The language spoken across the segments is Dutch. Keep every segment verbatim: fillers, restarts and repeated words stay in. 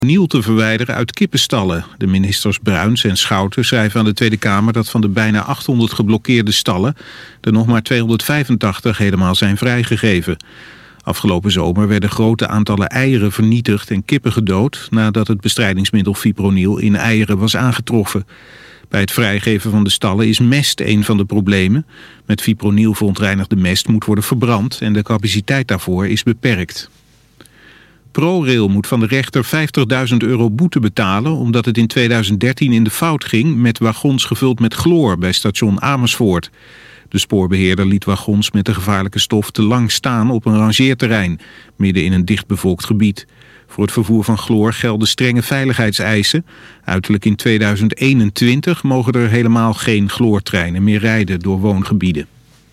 fipronil te verwijderen uit kippenstallen. De ministers Bruins en Schouten schrijven aan de Tweede Kamer dat van de bijna achthonderd geblokkeerde stallen er nog maar tweehonderdvijfentachtig helemaal zijn vrijgegeven. Afgelopen zomer werden grote aantallen eieren vernietigd en kippen gedood nadat het bestrijdingsmiddel fipronil in eieren was aangetroffen. Bij het vrijgeven van de stallen is mest een van de problemen. Met fipronil verontreinigde mest moet worden verbrand en de capaciteit daarvoor is beperkt. ProRail moet van de rechter vijftigduizend euro boete betalen omdat het in tweeduizend dertien in de fout ging met wagons gevuld met chloor bij station Amersfoort. De spoorbeheerder liet wagons met de gevaarlijke stof te lang staan op een rangeerterrein, midden in een dichtbevolkt gebied. Voor het vervoer van chloor gelden strenge veiligheidseisen. Uiterlijk in tweeduizend eenentwintig mogen er helemaal geen chloortreinen meer rijden door woongebieden.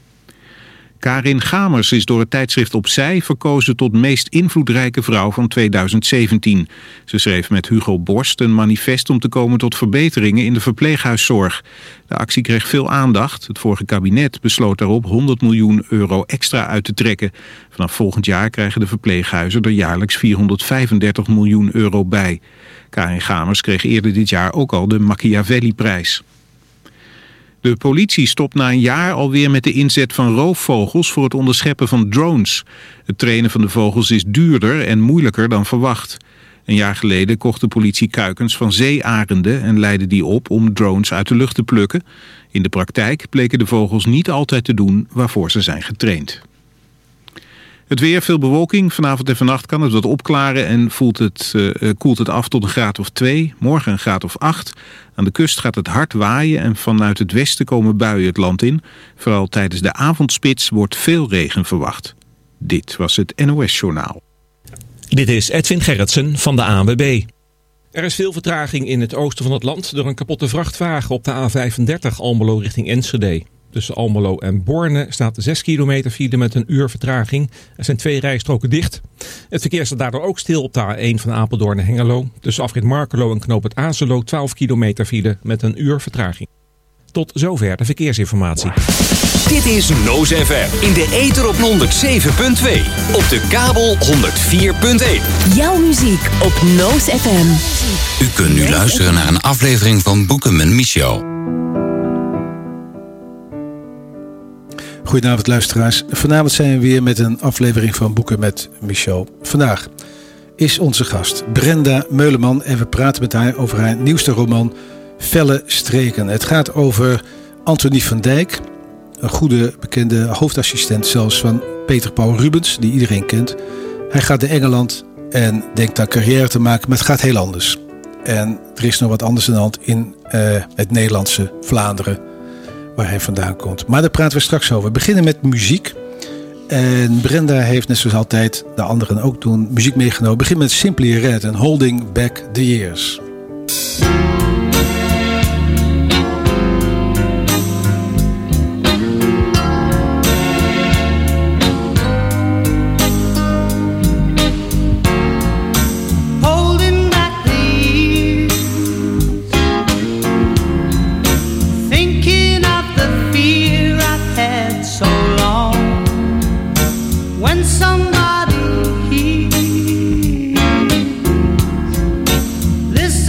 Karin Gamers is door het tijdschrift Opzij verkozen tot meest invloedrijke vrouw van tweeduizend zeventien. Ze schreef met Hugo Borst een manifest om te komen tot verbeteringen in de verpleeghuiszorg. De actie kreeg veel aandacht. Het vorige kabinet besloot daarop honderd miljoen euro extra uit te trekken. Vanaf volgend jaar krijgen de verpleeghuizen er jaarlijks vierhonderdvijfendertig miljoen euro bij. Karin Gamers kreeg eerder dit jaar ook al de Machiavelli-prijs. De politie stopt na een jaar alweer met de inzet van roofvogels voor het onderscheppen van drones. Het trainen van de vogels is duurder en moeilijker dan verwacht. Een jaar geleden kocht de politie kuikens van zeearenden en leidde die op om drones uit de lucht te plukken. In de praktijk bleken de vogels niet altijd te doen waarvoor ze zijn getraind. Het weer, veel bewolking. Vanavond en vannacht kan het wat opklaren en voelt het, uh, koelt het af tot een graad of twee. Morgen een graad of acht. Aan de kust gaat het hard waaien en vanuit het westen komen buien het land in. Vooral tijdens de avondspits wordt veel regen verwacht. Dit was het N O S-journaal. Dit is Edwin Gerritsen van de A N W B. Er is veel vertraging in het oosten van het land door een kapotte vrachtwagen op de A vijfendertig Almelo richting Enschede. Tussen Almelo en Borne staat zes kilometer file met een uur vertraging. Er zijn twee rijstroken dicht. Het verkeer staat daardoor ook stil op de A één van Apeldoorn naar Hengelo. Tussen afrit Markelo en knoop het Azelo twaalf kilometer file met een uur vertraging. Tot zover de verkeersinformatie. Dit is Noos F M in de ether op honderd zeven punt twee. Op de kabel honderd vier punt één. Jouw muziek op Noos F M. U kunt nu luisteren naar een aflevering van Boeken met Michel. Goedenavond luisteraars. Vanavond zijn we weer met een aflevering van Boeken met Michel. Vandaag is onze gast Brenda Meuleman en we praten met haar over haar nieuwste roman Felle Streken. Het gaat over Antonie van Dijk, een goede bekende hoofdassistent zelfs van Peter Paul Rubens, die iedereen kent. Hij gaat naar Engeland en denkt daar carrière te maken, maar het gaat heel anders. En er is nog wat anders aan de hand in uh, het Nederlandse Vlaanderen, waar hij vandaan komt. Maar daar praten we straks over. We beginnen met muziek. En Brenda heeft, net zoals altijd, de anderen ook doen, muziek meegenomen. We beginnen met Simply Red en Holding Back the Years. This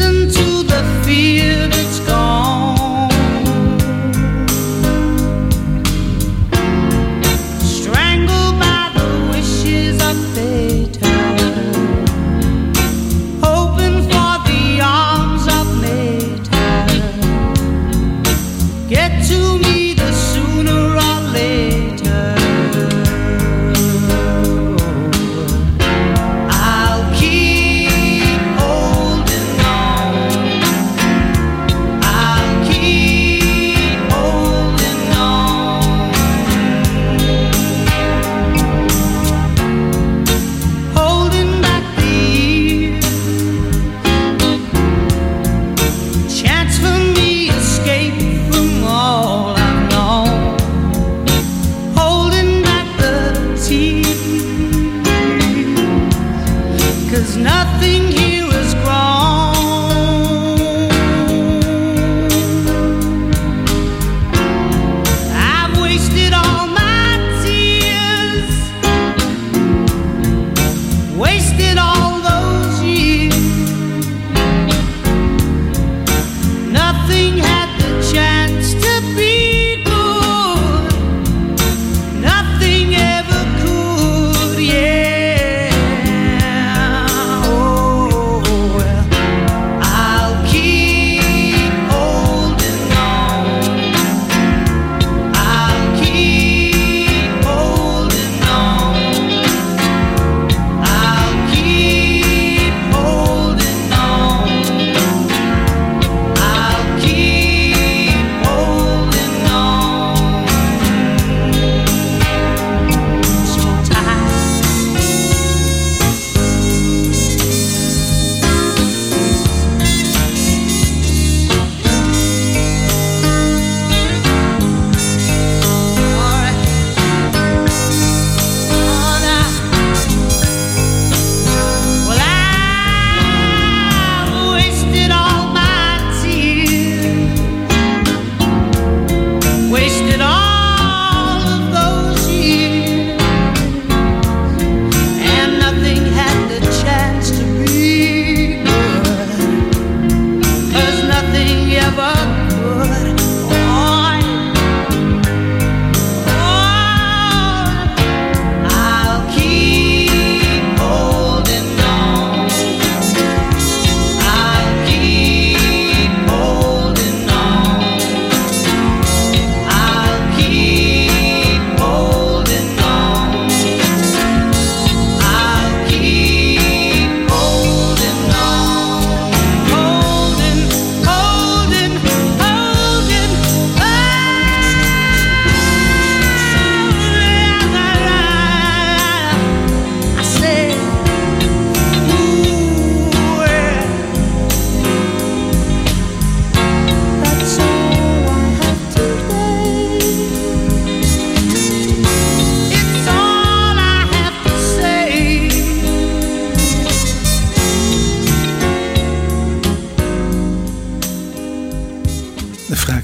ga ik...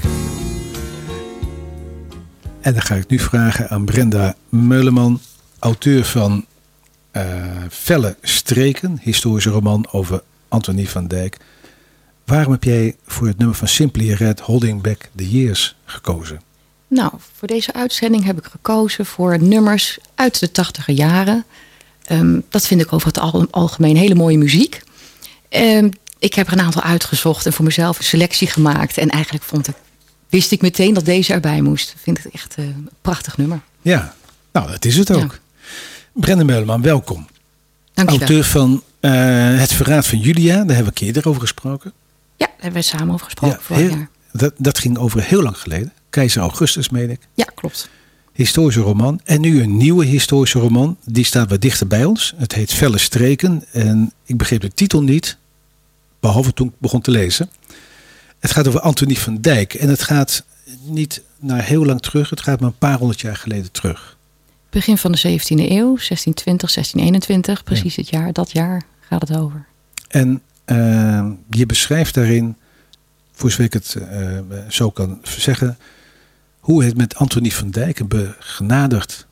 En dan ga ik nu vragen aan Brenda Meuleman, auteur van uh, Felle Streken, historische roman over Antonie van Dijk. Waarom heb jij voor het nummer van Simply Red, Holding Back the Years, gekozen? Nou, voor deze uitzending heb ik gekozen voor nummers uit de tachtiger jaren. Um, dat vind ik over het al- algemeen hele mooie muziek. Um, ik heb er een aantal uitgezocht en voor mezelf een selectie gemaakt. En eigenlijk vond ik, wist ik meteen dat deze erbij moest. Ik vind het echt uh, een prachtig nummer. Ja, nou dat is het ook. Ja. Brenda Meuleman, welkom. Dank je wel. Auteur van uh, Het Verraad van Julia, daar hebben we een keer eerder over gesproken. Ja, daar hebben we samen over gesproken ja, vorig heel, jaar. Dat, dat ging over heel lang geleden. Keizer Augustus, meen ik. Ja, klopt. Historische roman. En nu een nieuwe historische roman. Die staat wat dichter bij ons. Het heet Felle Streken. En ik begreep de titel niet. Behalve toen ik begon te lezen. Het gaat over Antonie van Dijk. En het gaat niet naar heel lang terug. Het gaat maar een paar honderd jaar geleden terug. Begin van de zeventiende eeuw. zestien twintig, zestien eenentwintig. Precies ja. het jaar. Dat jaar gaat het over. En uh, je beschrijft daarin, voor zover ik het uh, zo kan zeggen, hoe het met Antonie van Dijk, een begenadigd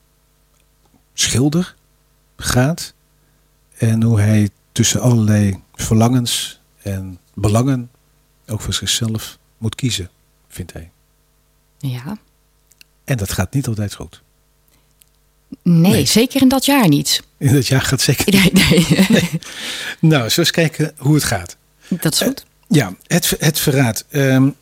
schilder, gaat. En hoe hij tussen allerlei verlangens en belangen ook voor zichzelf moet kiezen, vindt hij. Ja. En dat gaat niet altijd goed. Nee, nee. Zeker in dat jaar niet. In dat jaar gaat zeker niet. Nee, nee. nee. Nou, zullen we eens kijken hoe het gaat. Dat is goed. Uh, ja, het, het verraad. Um,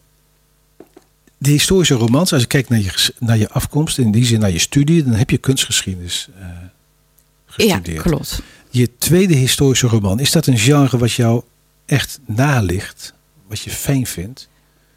de historische romans, als je kijkt naar je, naar je afkomst, in die zin naar je studie, dan heb je kunstgeschiedenis uh, gestudeerd. Ja, klopt. Je tweede historische roman, is dat een genre wat jou echt naligt? Wat je fijn vindt?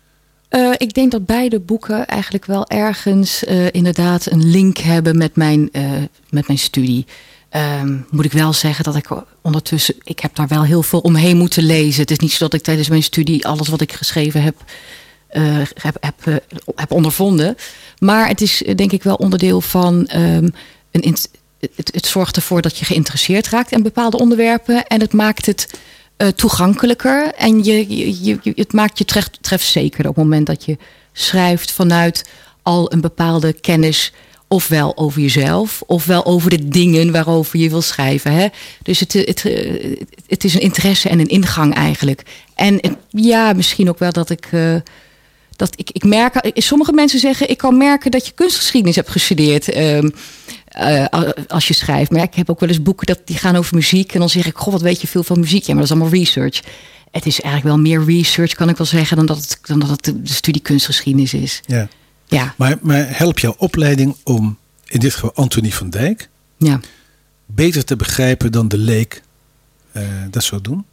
Uh, ik denk dat beide boeken eigenlijk wel ergens uh, inderdaad een link hebben met mijn, uh, met mijn studie. Um, moet ik wel zeggen dat ik ondertussen, ik heb daar wel heel veel omheen moeten lezen. Het is niet zo dat ik tijdens mijn studie alles wat ik geschreven heb, uh, heb, heb, uh, heb ondervonden. Maar het is denk ik wel onderdeel van um, een. Het, het zorgt ervoor dat je geïnteresseerd raakt in bepaalde onderwerpen. En het maakt het uh, toegankelijker. En je, je, je, het maakt je tref, trefzeker op het moment dat je schrijft vanuit al een bepaalde kennis. Ofwel over jezelf, ofwel over de dingen waarover je wil schrijven. Hè? Dus het, het, het is een interesse en een ingang eigenlijk. En het, ja, misschien ook wel dat ik... Uh, dat ik, ik merk, sommige mensen zeggen, ik kan merken dat je kunstgeschiedenis hebt gestudeerd. Uh, uh, als je schrijft. Maar ik heb ook wel eens boeken dat die gaan over muziek. En dan zeg ik, goh, wat weet je veel van muziek? Ja, maar dat is allemaal research. Het is eigenlijk wel meer research, kan ik wel zeggen, dan dat het, dan dat het de studie kunstgeschiedenis is. Ja. Ja. Maar, maar helpt jouw opleiding om, in dit geval Antonie van Dijk, ja. beter te begrijpen dan de leek uh, dat zou doen?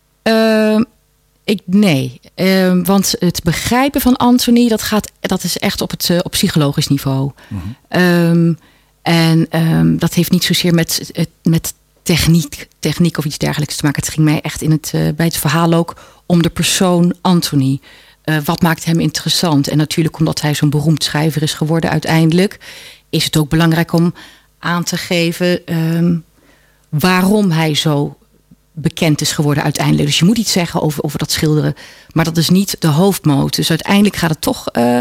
Uh, ik, nee, uh, want het begrijpen van Antonie, dat, gaat, dat is echt op het uh, op psychologisch niveau. Mm-hmm. Um, en um, dat heeft niet zozeer met, met techniek, techniek of iets dergelijks te maken. Het ging mij echt in het, uh, bij het verhaal ook om de persoon Antonie. Uh, wat maakt hem interessant? En natuurlijk omdat hij zo'n beroemd schrijver is geworden uiteindelijk, is het ook belangrijk om aan te geven um, waarom hij zo bekend is geworden uiteindelijk. Dus je moet iets zeggen over, over dat schilderen, maar dat is niet de hoofdmoot. Dus uiteindelijk gaat het toch, uh,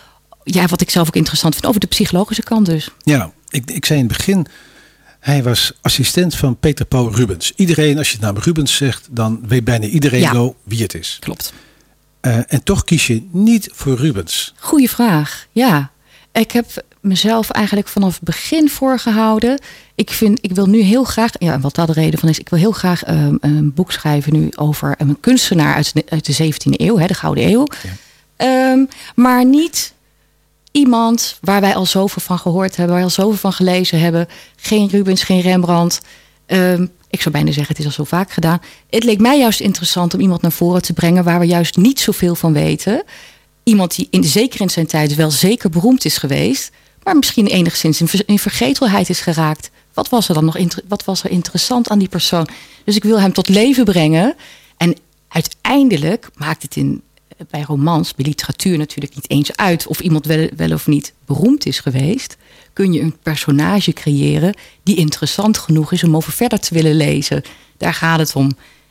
ja, wat ik zelf ook interessant vind, over de psychologische kant dus. Ja, ik, ik zei in het begin, hij was assistent van Peter Paul Rubens. Iedereen, als je de naam Rubens zegt, dan weet bijna iedereen ja. wel wie het is. Klopt. Uh, en toch kies je niet voor Rubens. Goeie vraag, ja. Ik heb mezelf eigenlijk vanaf het begin voorgehouden. Ik vind, ik wil nu heel graag, ja, wat daar de reden van is, ik wil heel graag um, een boek schrijven nu over een kunstenaar uit de, uit de zeventiende eeuw, hè, de Gouden Eeuw. Ja. Um, maar niet iemand waar wij al zoveel van gehoord hebben, waar wij al zoveel van gelezen hebben. Geen Rubens, geen Rembrandt. Um, ik zou bijna zeggen, het is al zo vaak gedaan. Het leek mij juist interessant om iemand naar voren te brengen waar we juist niet zoveel van weten. Iemand die in, zeker in zijn tijd wel zeker beroemd is geweest, maar misschien enigszins in, in vergetelheid is geraakt. Wat was er dan nog inter, wat was er interessant aan die persoon? Dus ik wil hem tot leven brengen. En uiteindelijk maakt het in, bij romans, bij literatuur natuurlijk niet eens uit of iemand wel, wel of niet beroemd is geweest. Kun je een personage creëren die interessant genoeg is om over verder te willen lezen. Daar gaat het om.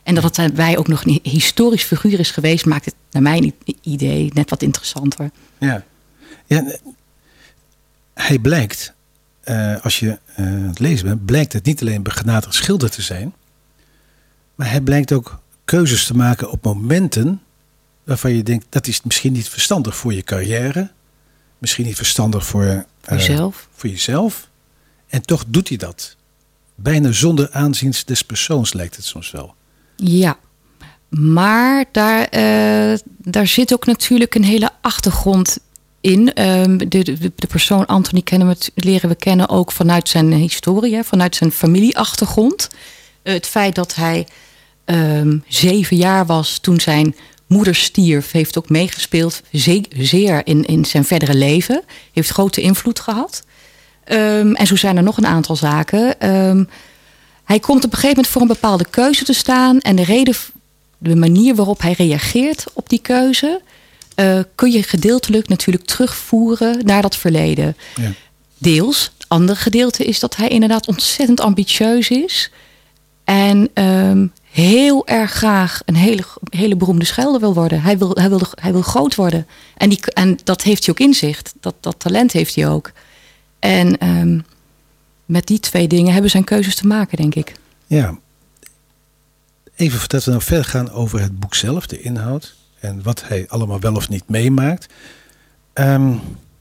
En dat het wij ook nog een historisch figuur is geweest, maakt het naar mijn idee net wat interessanter. Ja, ja hij blijkt, uh, als je uh, aan het lezen bent, blijkt het niet alleen begenadigd schilder te zijn, maar hij blijkt ook keuzes te maken op momenten waarvan je denkt, dat is misschien niet verstandig voor je carrière, misschien niet verstandig voor, uh, voor jezelf. Voor jezelf. En toch doet hij dat. Bijna zonder aanzien des persoons lijkt het soms wel. Ja, maar daar, uh, daar zit ook natuurlijk een hele achtergrond in. Um, de, de, de persoon Anthony kennen we, leren we kennen ook vanuit zijn historie, vanuit zijn familieachtergrond. Uh, het feit dat hij um, zeven jaar was toen zijn moeder stierf, heeft ook meegespeeld, ze- zeer in, in zijn verdere leven. Heeft grote invloed gehad. Um, en zo zijn er nog een aantal zaken. Um, hij komt op een gegeven moment voor een bepaalde keuze te staan. En de reden, de manier waarop hij reageert op die keuze, Uh, kun je gedeeltelijk natuurlijk terugvoeren naar dat verleden. Ja. Deels. Het andere gedeelte is dat hij inderdaad ontzettend ambitieus is. En um, heel erg graag een hele, hele beroemde schilder wil worden. Hij wil, hij wil, hij wil groot worden. En, die, en dat heeft hij ook in zich. Dat, dat talent heeft hij ook. En um, met die twee dingen hebben zijn keuzes te maken, denk ik. Ja. Even voordat we nou verder gaan over het boek zelf, de inhoud. En wat hij allemaal wel of niet meemaakt. Um,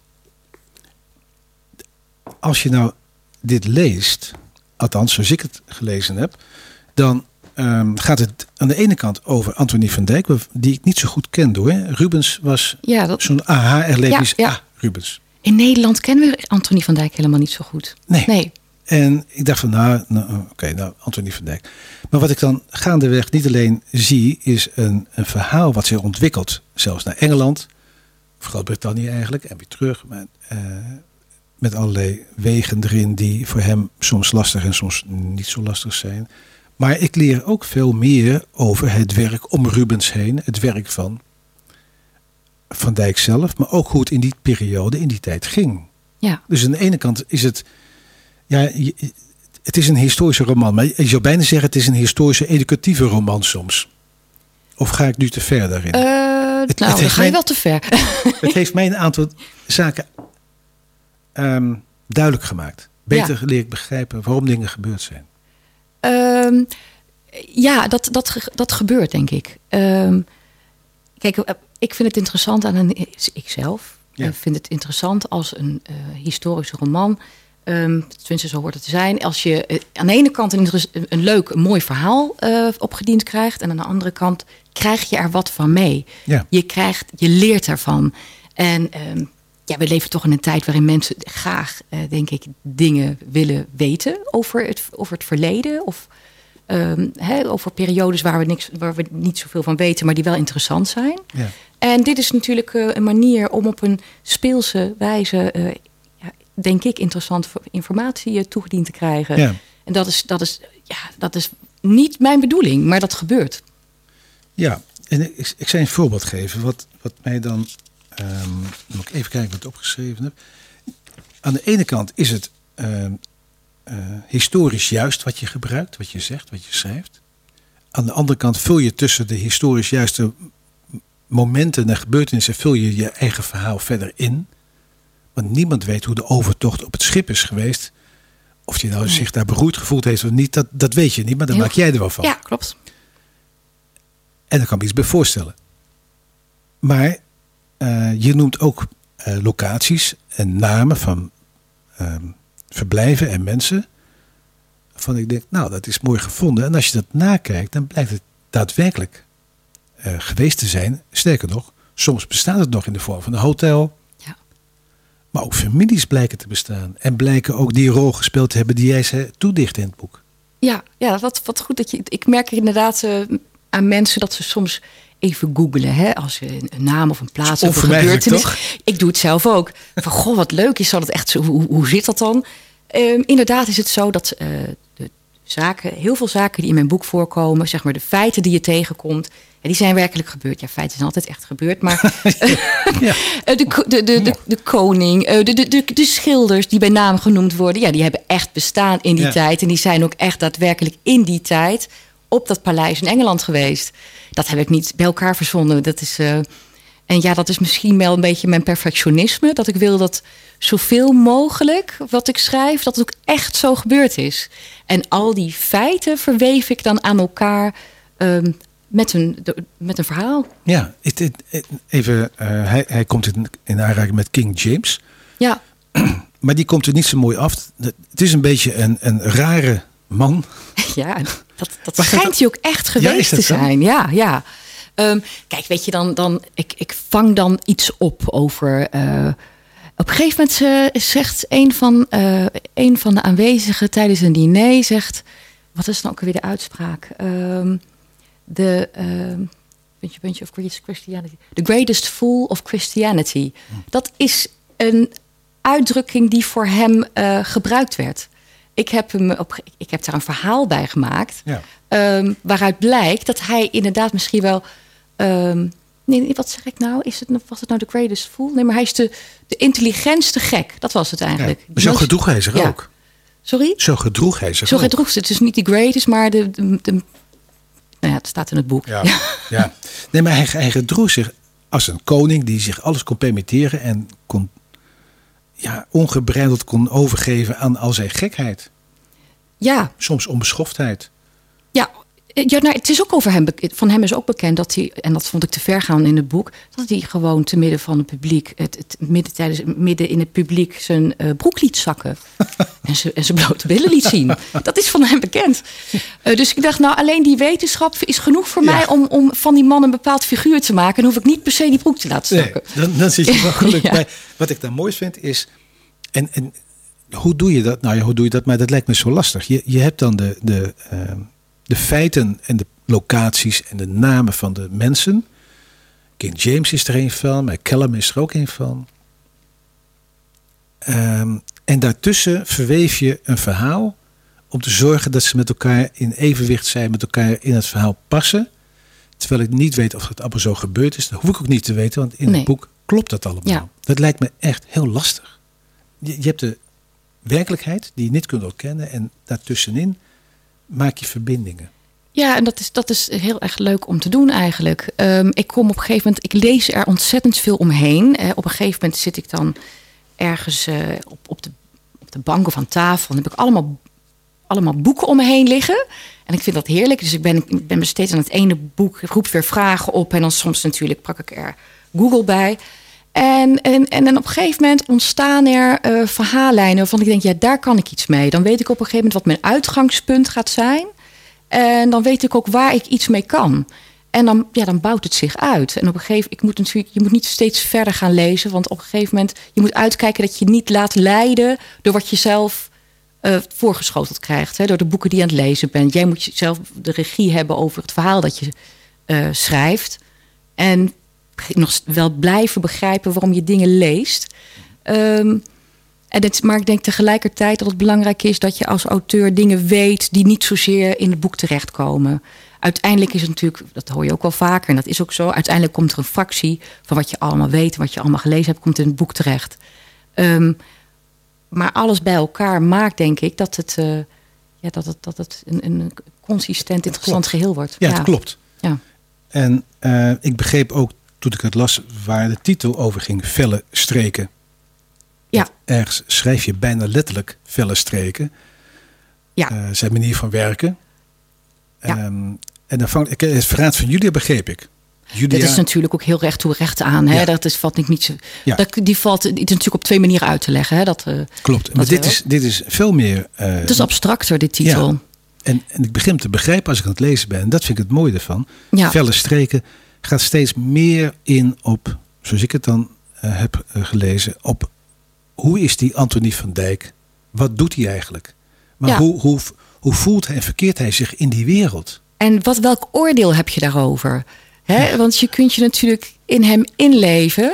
als je nou dit leest, althans zoals ik het gelezen heb, dan um, gaat het aan de ene kant over Anthony van Dijk, die ik niet zo goed kende hoor. Rubens was ja, dat... zo'n aha-erlevenis. Ja, ja. Ah, Rubens. In Nederland kennen we Anthony van Dijk helemaal niet zo goed. Nee. nee. En ik dacht van, nou, nou oké, okay, nou, Anthony van Dijk. Maar wat ik dan gaandeweg niet alleen zie, is een, een verhaal wat zich ontwikkelt. Zelfs naar Engeland, of Groot-Brittannië eigenlijk, en weer terug. Maar, uh, met allerlei wegen erin die voor hem soms lastig en soms niet zo lastig zijn. Maar ik leer ook veel meer over het werk om Rubens heen. Het werk van Van Dijk zelf, maar ook hoe het in die periode, in die tijd ging. Ja. Dus aan de ene kant is het... Ja, het is een historische roman, maar je zou bijna zeggen het is een historische educatieve roman soms. Of ga ik nu te ver daarin? Uh, het, nou, het dan ga je mijn, wel te ver. Het heeft mij een aantal zaken um, duidelijk gemaakt. Beter ja. leer ik begrijpen waarom dingen gebeurd zijn. Um, ja, dat, dat, dat gebeurt denk ik. Um, kijk, ik vind het interessant aan een... Ikzelf ja. vind het interessant als een uh, historische roman... Um, tenminste, zo hoort het te zijn. Als je uh, aan de ene kant een, een leuk, een mooi verhaal uh, opgediend krijgt... en aan de andere kant krijg je er wat van mee. Ja. Je, krijgt, je leert ervan. En um, ja, we leven toch in een tijd waarin mensen graag, uh, denk ik... dingen willen weten over het, over het verleden... of um, he, over periodes waar we, niks, waar we niet zoveel van weten... maar die wel interessant zijn. Ja. En dit is natuurlijk uh, een manier om op een speelse wijze... Uh, denk ik, interessante informatie toegediend te krijgen. Ja. En dat is, dat, is, ja, dat is niet mijn bedoeling, maar dat gebeurt. Ja, en ik, ik zou een voorbeeld geven. Wat, wat mij dan... Um, moet ik even kijken wat ik opgeschreven heb. Aan de ene kant is het uh, uh, historisch juist wat je gebruikt, wat je zegt, wat je schrijft. Aan de andere kant vul je tussen de historisch juiste momenten en gebeurtenissen... vul je je eigen verhaal verder in... Want niemand weet hoe de overtocht op het schip is geweest. Of hij nou nee. zich daar beroerd gevoeld heeft of niet, dat, dat weet je niet. Maar dan Heel maak jij er wel van. Ja, klopt. En daar kan ik me iets bij voorstellen. Maar uh, je noemt ook uh, locaties en namen van uh, verblijven en mensen. Van ik denk, nou, dat is mooi gevonden. En als je dat nakijkt, dan blijkt het daadwerkelijk uh, geweest te zijn. Sterker nog, soms bestaat het nog in de vorm van een hotel... Maar ook families blijken te bestaan. En blijken ook die rol gespeeld te hebben die jij ze toedicht in het boek. Ja, ja wat, wat goed dat je... Ik merk inderdaad uh, aan mensen dat ze soms even googelen. Hè, als je een naam of een plaats of een gebeurtenis. Toch? Ik doe het zelf ook. Van goh, wat leuk is. Zal het echt zo, hoe, hoe zit dat dan? Um, inderdaad is het zo dat uh, de zaken, heel veel zaken die in mijn boek voorkomen... zeg maar de feiten die je tegenkomt... Ja, die zijn werkelijk gebeurd. Ja, feiten zijn altijd echt gebeurd. Maar ja. de, de, de, de, de koning, de, de, de, de schilders die bij naam genoemd worden... ja, die hebben echt bestaan in die ja. tijd. En die zijn ook echt daadwerkelijk in die tijd op dat paleis in Engeland geweest. Dat heb ik niet bij elkaar verzonnen. Dat is, uh, en ja, dat is misschien wel een beetje mijn perfectionisme. Dat ik wil dat zoveel mogelijk wat ik schrijf, dat het ook echt zo gebeurd is. En al die feiten verweef ik dan aan elkaar um, met, een, de, met een verhaal. Ja, het, het, het, even, uh, hij, hij komt in, in aanraking met King James. Ja. Maar die komt er niet zo mooi af. Het is een beetje een, een rare man. Ja, dat, dat schijnt dat... hij ook echt geweest ja, te zijn. Ja, ja. Um, kijk, weet je, dan, dan ik, ik vang dan iets op over. Uh, op een gegeven moment uh, zegt een van, uh, een van de aanwezigen tijdens een diner, zegt, wat is dan ook weer de uitspraak? Um, de uh, puntje, puntje of Christianity. The greatest fool of Christianity. Hm. Dat is een uitdrukking die voor hem uh, gebruikt werd. Ik heb, hem op, ik heb daar een verhaal bij gemaakt. Ja. Um, waaruit blijkt dat hij inderdaad misschien wel. Um, nee, wat zeg ik nou? Is het, was het nou de greatest fool? Nee, maar hij is de, de intelligentste gek. Dat was het eigenlijk. Ja, zo gedroeg hij zich ja. ook. Sorry? Zo gedroeg hij zich Zo ook. gedroeg ze. Het is niet de greatest, maar de. de, de nou ja, het staat in het boek. Ja. Ja. Ja. Nee, maar hij, hij gedroeg zich als een koning die zich alles kon permitteren en kon. Ja, ongebreideld kon overgeven aan al zijn gekheid. Ja. Soms onbeschoftheid. Ja, ja nou, het is ook over hem. Van hem is ook bekend dat hij, en dat vond ik te ver gaan in het boek, dat hij gewoon te midden van het publiek, het, het midden tijdens midden in het publiek zijn uh, broek liet zakken en zijn en zijn blote billen liet zien. Dat is van hem bekend. Uh, dus ik dacht, nou, alleen die wetenschap is genoeg voor ja. mij om, om van die man een bepaald figuur te maken. Dan hoef ik niet per se die broek te laten zakken. Nee, dan, dan zit je wel gelukkig ja. bij. Wat ik dan mooi vind is, en, en hoe doe je dat? Nou ja, hoe doe je dat? Maar dat lijkt me zo lastig. Je, je hebt dan de, de, uh, de feiten en de locaties en de namen van de mensen. King James is er een van, maar Callum is er ook een van. Um, en daartussen verweef je een verhaal om te zorgen dat ze met elkaar in evenwicht zijn, met elkaar in het verhaal passen. Terwijl ik niet weet of het allemaal zo gebeurd is. Dat hoef ik ook niet te weten, want in nee. het boek klopt dat allemaal. Ja. Dat lijkt me echt heel lastig. Je, je hebt de werkelijkheid die je niet kunt ontkennen en daartussenin maak je verbindingen. Ja, en dat is, dat is heel erg leuk om te doen eigenlijk. Um, ik kom op een gegeven moment, ik lees er ontzettend veel omheen. Uh, op een gegeven moment zit ik dan ergens uh, op, op, de, op de bank of aan tafel. Dan heb ik allemaal, allemaal boeken om me heen liggen. En ik vind dat heerlijk. Dus ik ben, ik ben steeds aan het ene boek, roep weer vragen op. En dan soms natuurlijk pak ik er Google bij. En, en, en dan op een gegeven moment ontstaan er uh, verhaallijnen waarvan ik denk, ja, daar kan ik iets mee. Dan weet ik op een gegeven moment wat mijn uitgangspunt gaat zijn. En dan weet ik ook waar ik iets mee kan. En dan, ja, dan bouwt het zich uit. En op een gegeven moment, ik moet natuurlijk, je moet niet steeds verder gaan lezen. Want op een gegeven moment, je moet uitkijken dat je niet laat leiden door wat je zelf uh, voorgeschoteld krijgt. Hè, door de boeken die je aan het lezen bent. Jij moet zelf de regie hebben over het verhaal dat je uh, schrijft. En nog wel blijven begrijpen waarom je dingen leest. Um, en het, maar ik denk tegelijkertijd dat het belangrijk is dat je als auteur dingen weet die niet zozeer in het boek terechtkomen. Uiteindelijk is het natuurlijk, dat hoor je ook wel vaker en dat is ook zo, uiteindelijk komt er een fractie van wat je allemaal weet, wat je allemaal gelezen hebt, komt in het boek terecht. Um, maar alles bij elkaar maakt, denk ik, dat het, uh, ja, dat het, dat het een, een consistent, interessant geheel wordt. Ja, het ja. klopt. Ja. En uh, ik begreep ook toen ik het las waar de titel over ging, felle streken. Ja. Ergens schrijf je bijna letterlijk felle streken. Ja. Uh, zijn manier van werken. Ja. Um, en dan vang, het verraad van Julia begreep ik. Julia... Dat is natuurlijk ook heel recht toe recht aan. Hè? Ja. Dat is, valt niet, niet zo, ja. dat, die valt die is natuurlijk op twee manieren uit te leggen. Hè? Dat, uh, Klopt. Maar dit is, dit is veel meer... Uh, het is abstracter, dit titel. Ja. En, en ik begin te begrijpen als ik aan het lezen ben. En dat vind ik het mooie ervan. Ja. Felle streken gaat steeds meer in op, zoals ik het dan uh, heb uh, gelezen, op hoe is die Antonie van Dijk? Wat doet hij eigenlijk? Maar ja. hoe, hoe, hoe voelt hij en verkeert hij zich in die wereld? En wat, welk oordeel heb je daarover? Hè? Ja. Want je kunt je natuurlijk in hem inleven.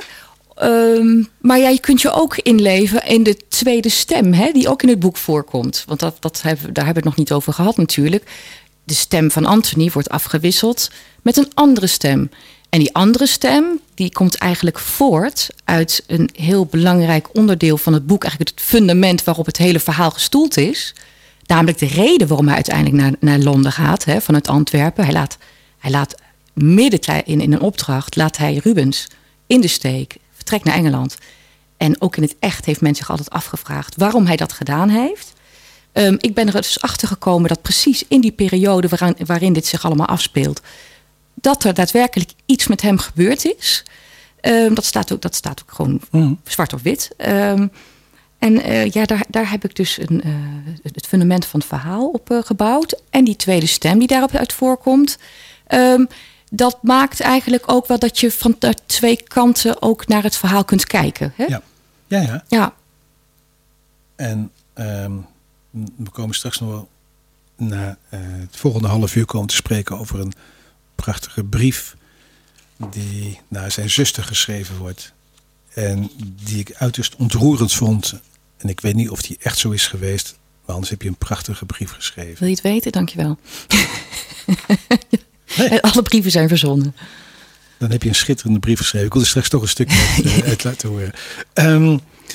Um, maar ja, je kunt je ook inleven in de tweede stem, hè, die ook in het boek voorkomt. Want dat, dat hebben, daar hebben we het nog niet over gehad natuurlijk. De stem van Antonie wordt afgewisseld met een andere stem. En die andere stem, die komt eigenlijk voort uit een heel belangrijk onderdeel van het boek. Eigenlijk het fundament waarop het hele verhaal gestoeld is. namelijk de reden waarom hij uiteindelijk naar, naar Londen gaat, hè, vanuit Antwerpen. Hij laat, hij laat midden in, in een opdracht, laat hij Rubens in de steek, vertrekt naar Engeland. En ook in het echt heeft men zich altijd afgevraagd waarom hij dat gedaan heeft. Um, ik ben er dus achter gekomen dat precies in die periode waarin, waarin dit zich allemaal afspeelt, dat er daadwerkelijk iets met hem gebeurd is. Um, dat, staat ook, dat staat ook gewoon mm. zwart op wit. Um, en uh, ja, daar, daar heb ik dus een, uh, het fundament van het verhaal op uh, gebouwd. En die tweede stem die daarop uit voorkomt. Um, dat maakt eigenlijk ook wel dat je van de twee kanten ook naar het verhaal kunt kijken. Hè? Ja. Ja, ja. ja. En um, we komen straks nog wel na uh, het volgende half uur komen te spreken over een prachtige brief die naar zijn zuster geschreven wordt. En die ik uiterst ontroerend vond. En ik weet niet of die echt zo is geweest. Maar anders heb je een prachtige brief geschreven. Wil je het weten? Dankjewel. Nee. Alle brieven zijn verzonnen. Dan heb je een schitterende brief geschreven. Ik wil er straks toch een stukje uit, uit laten horen. Um,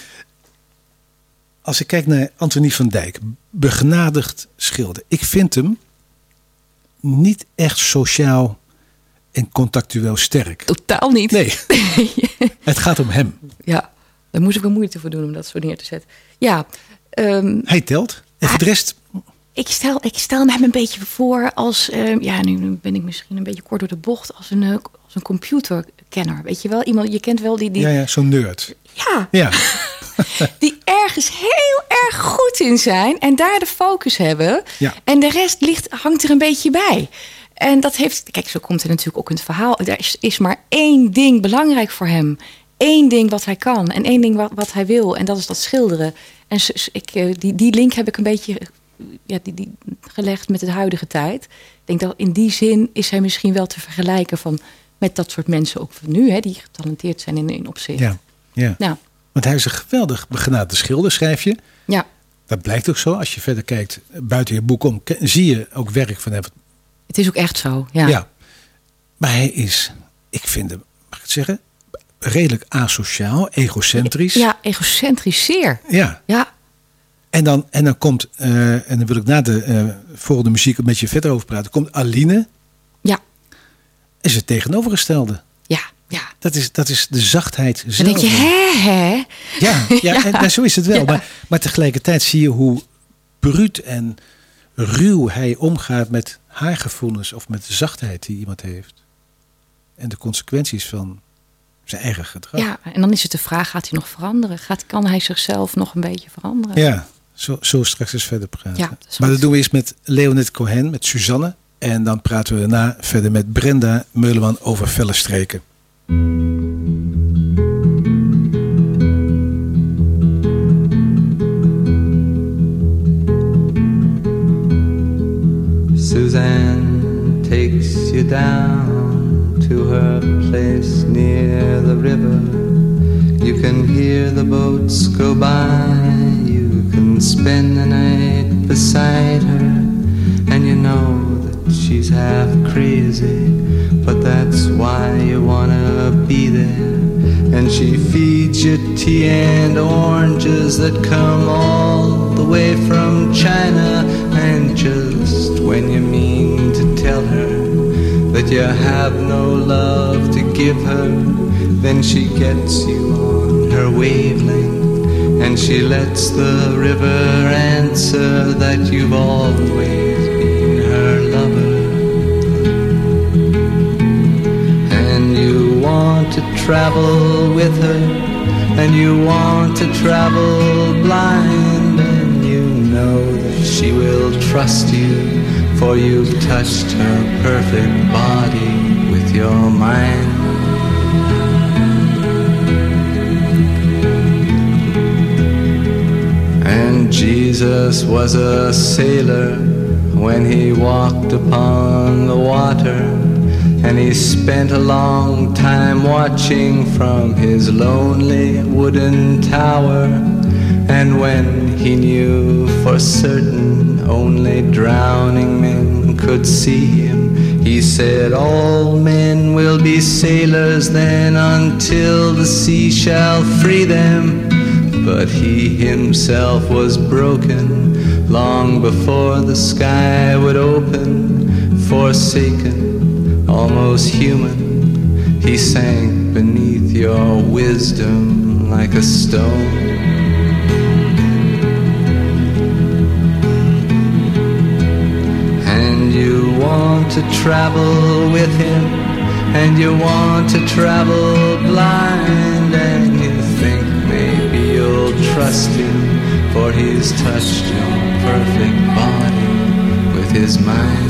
als ik kijk naar Antonie van Dijk. Begenadigd schilder. Ik vind hem niet echt sociaal en contactueel sterk. Totaal niet. Nee. Het gaat om hem. Ja, daar moest ik wel moeite voor doen om dat zo neer te zetten. Ja. Um, Hij telt. En voor de rest... Ik stel, ik stel me hem een beetje voor als... Uh, ja, nu ben ik misschien een beetje kort door de bocht. Als een, uh, als een computerkenner. Weet je wel? Iemand, je kent wel die... die... Ja, ja, zo'n nerd. Ja. Ja. Die ergens heel erg goed in zijn. En daar de focus hebben. Ja. En de rest ligt, hangt er een beetje bij. En dat heeft... Kijk, zo komt het natuurlijk ook in het verhaal. Er is, is maar één ding belangrijk voor hem. Eén ding wat hij kan. En één ding wat, wat hij wil. En dat is dat schilderen. En so, ik, die, die link heb ik een beetje... Ja, die, die gelegd met de huidige tijd. Ik denk dat in die zin is hij misschien wel te vergelijken van met dat soort mensen ook van nu, hè, die getalenteerd zijn in, in opzicht. Ja, ja. Nou. Want hij is een geweldig begenadigde schilder, schrijf je. Ja. Dat blijkt ook zo. Als je verder kijkt buiten je boek om, zie je ook werk van hem. Het is ook echt zo, ja. Ja. Maar hij is, ik vind hem, mag ik het zeggen, redelijk asociaal, egocentrisch. Ja, egocentrisch zeer. Ja. Ja. En dan, en dan komt, uh, en dan wil ik na de uh, volgende muziek met je verder over praten, komt Aline. Ja. Is het tegenovergestelde. Ja, ja. Dat is, dat is de zachtheid zelf. Dan denk je, hè, hè? Ja, ja, ja. En, nou, zo is het wel. Ja. Maar, maar tegelijkertijd zie je hoe bruut en ruw hij omgaat met haar gevoelens of met de zachtheid die iemand heeft. En de consequenties van zijn eigen gedrag. Ja, en dan is het de vraag, gaat hij nog veranderen? Gaat, kan hij zichzelf nog een beetje veranderen? Ja, zo, zo straks eens verder praten. Ja, dat maar dat doen we eerst met Leonette Cohen, met Suzanne. En dan praten we daarna verder met Brenda Meuleman over felle streken. Suzanne takes you down to her place near the river. You can hear the boats go by. You can spend the night beside her. And you know that she's half crazy, but that's why you wanna be there. And she feeds you tea and oranges that come all the way from China. And just when you mean to tell her that you have no love to give her, then she gets you on her wavelength, and she lets the river answer that you've always been her lover. And you want to travel with her, and you want to travel blind, and you know that she will trust you, for you've touched her perfect body with your mind. And Jesus was a sailor when he walked upon the water, and he spent a long time watching from his lonely wooden tower. And when he knew for certain only drowning men could see him, he said, all men will be sailors then until the sea shall free them. But he himself was broken long before the sky would open, forsaken, almost human, he sank beneath your wisdom like a stone. And you want to travel with him, and you want to travel blind, and you think maybe you'll trust him, for he's touched your perfect body with his mind.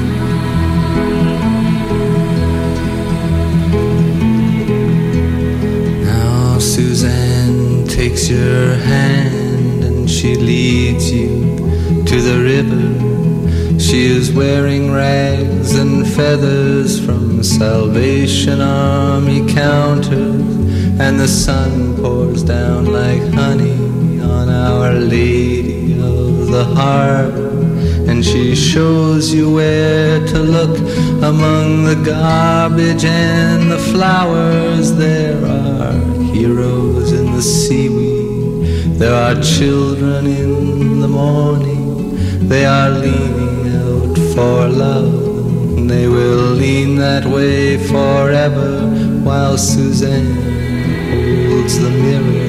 Now Suzanne takes your hand and she leads you to the river. She is wearing rags and feathers from Salvation Army counters, and the sun pours down like honey on Our Lady of the Harbor, and she shows you where to look among the garbage and the flowers. There are heroes in the seaweed, there are children in the morning, they are leaning out for love, and they will lean that way forever while Suzanne holds the mirror.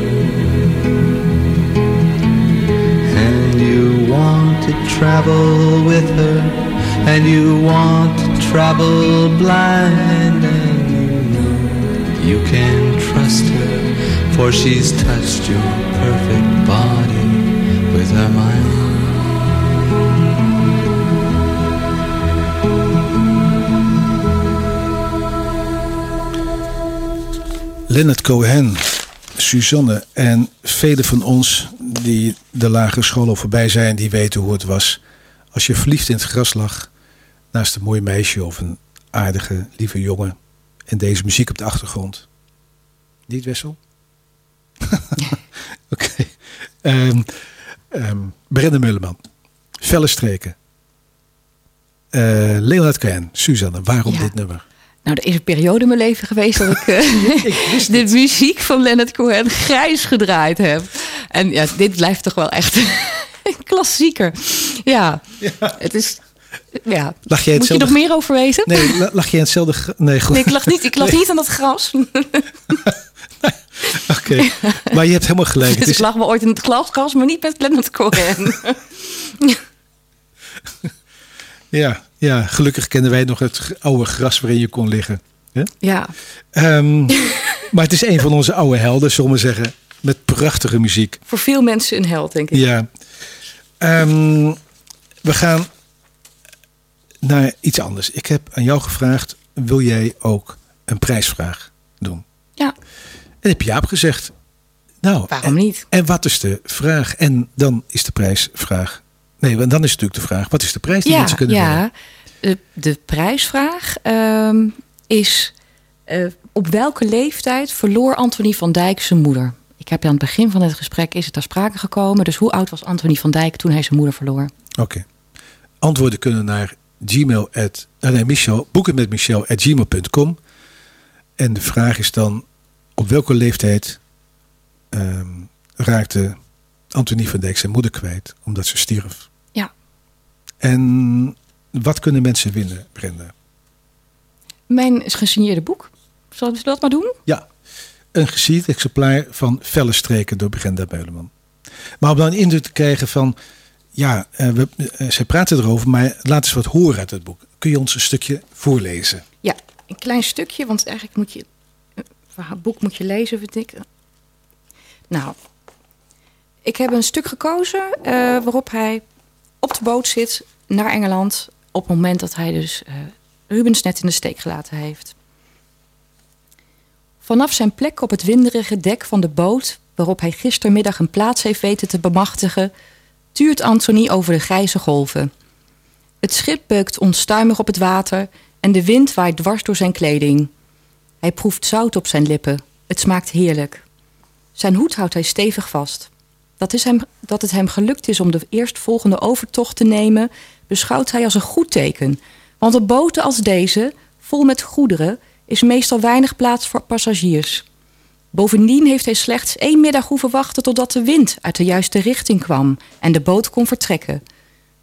And you want to travel with her, and you want to travel blind, and you know you can trust her, for she's touched your perfect body with her mind. Leonard Cohen, Suzanne en velen van ons die de lagere school al voorbij zijn, die weten hoe het was als je verliefd in het gras lag naast een mooi meisje of een aardige, lieve jongen en deze muziek op de achtergrond. Niet, Wessel? Oké. Okay. Um, um, Brenda Meuleman, Felle streken. Uh, Leonard Cohen, Suzanne, waarom ja. dit nummer? Nou, er is een periode in mijn leven geweest dat ik, uh, ik de muziek van Leonard Cohen grijs gedraaid heb. En ja, dit blijft toch wel echt een klassieker. Ja, ja. Het is... Ja. Lag jij Moet je nog meer over weten? Nee, lag je in hetzelfde... Nee, goed. Nee, ik lag niet, ik lag nee. niet aan dat gras. Oké, okay. Maar je hebt helemaal gelijk. Dus het is... ik lag wel ooit in het glas, maar niet met Leonard Cohen. Ja, ja, gelukkig kennen wij nog het oude gras waarin je kon liggen. Ja. ja. Um, maar het is een van onze oude helden, zullen we zeggen. Met prachtige muziek. Voor veel mensen een held, denk ik. Ja. Um, we gaan naar iets anders. Ik heb aan jou gevraagd, wil jij ook een prijsvraag doen? Ja. En heb Jaap gezegd, nou. Waarom en, niet? En wat is de vraag? En dan is de prijsvraag. Nee, want dan is natuurlijk de vraag, wat is de prijs die ja, mensen kunnen ja. winnen? De, de prijsvraag um, is, uh, op welke leeftijd verloor Antonie van Dijk zijn moeder? Ik heb aan het begin van het gesprek, is het ter sprake gekomen. Dus hoe oud was Antonie van Dijk toen hij zijn moeder verloor? Oké. Okay. Antwoorden kunnen naar gmail at, nee, Michel, boeken met Michel at gmail punt com. En de vraag is dan, op welke leeftijd um, raakte Antonie van Dijk zijn moeder kwijt, omdat ze stierf? Ja. En wat kunnen mensen winnen, Brenda? Mijn gesigneerde boek. Zullen we dat maar doen? Ja, een gesierd exemplaar van Felle streken door Brenda Meuleman. Maar om dan een indruk te krijgen van, ja, uh, we, uh, zij praten erover, maar laat eens wat horen uit het boek. Kun je ons een stukje voorlezen? Ja, een klein stukje, want eigenlijk moet je, het boek moet je lezen, vind ik. Nou, ik heb een stuk gekozen uh, waarop hij op de boot zit naar Engeland op het moment dat hij dus uh, Rubens net in de steek gelaten heeft. Vanaf zijn plek op het winderige dek van de boot, waarop hij gistermiddag een plaats heeft weten te bemachtigen, tuurt Antonie over de grijze golven. Het schip beukt onstuimig op het water en de wind waait dwars door zijn kleding. Hij proeft zout op zijn lippen. Het smaakt heerlijk. Zijn hoed houdt hij stevig vast. Dat, is hem, dat het hem gelukt is om de eerstvolgende overtocht te nemen, beschouwt hij als een goed teken. Want op boten als deze, vol met goederen, is meestal weinig plaats voor passagiers. Bovendien heeft hij slechts één middag hoeven wachten totdat de wind uit de juiste richting kwam en de boot kon vertrekken.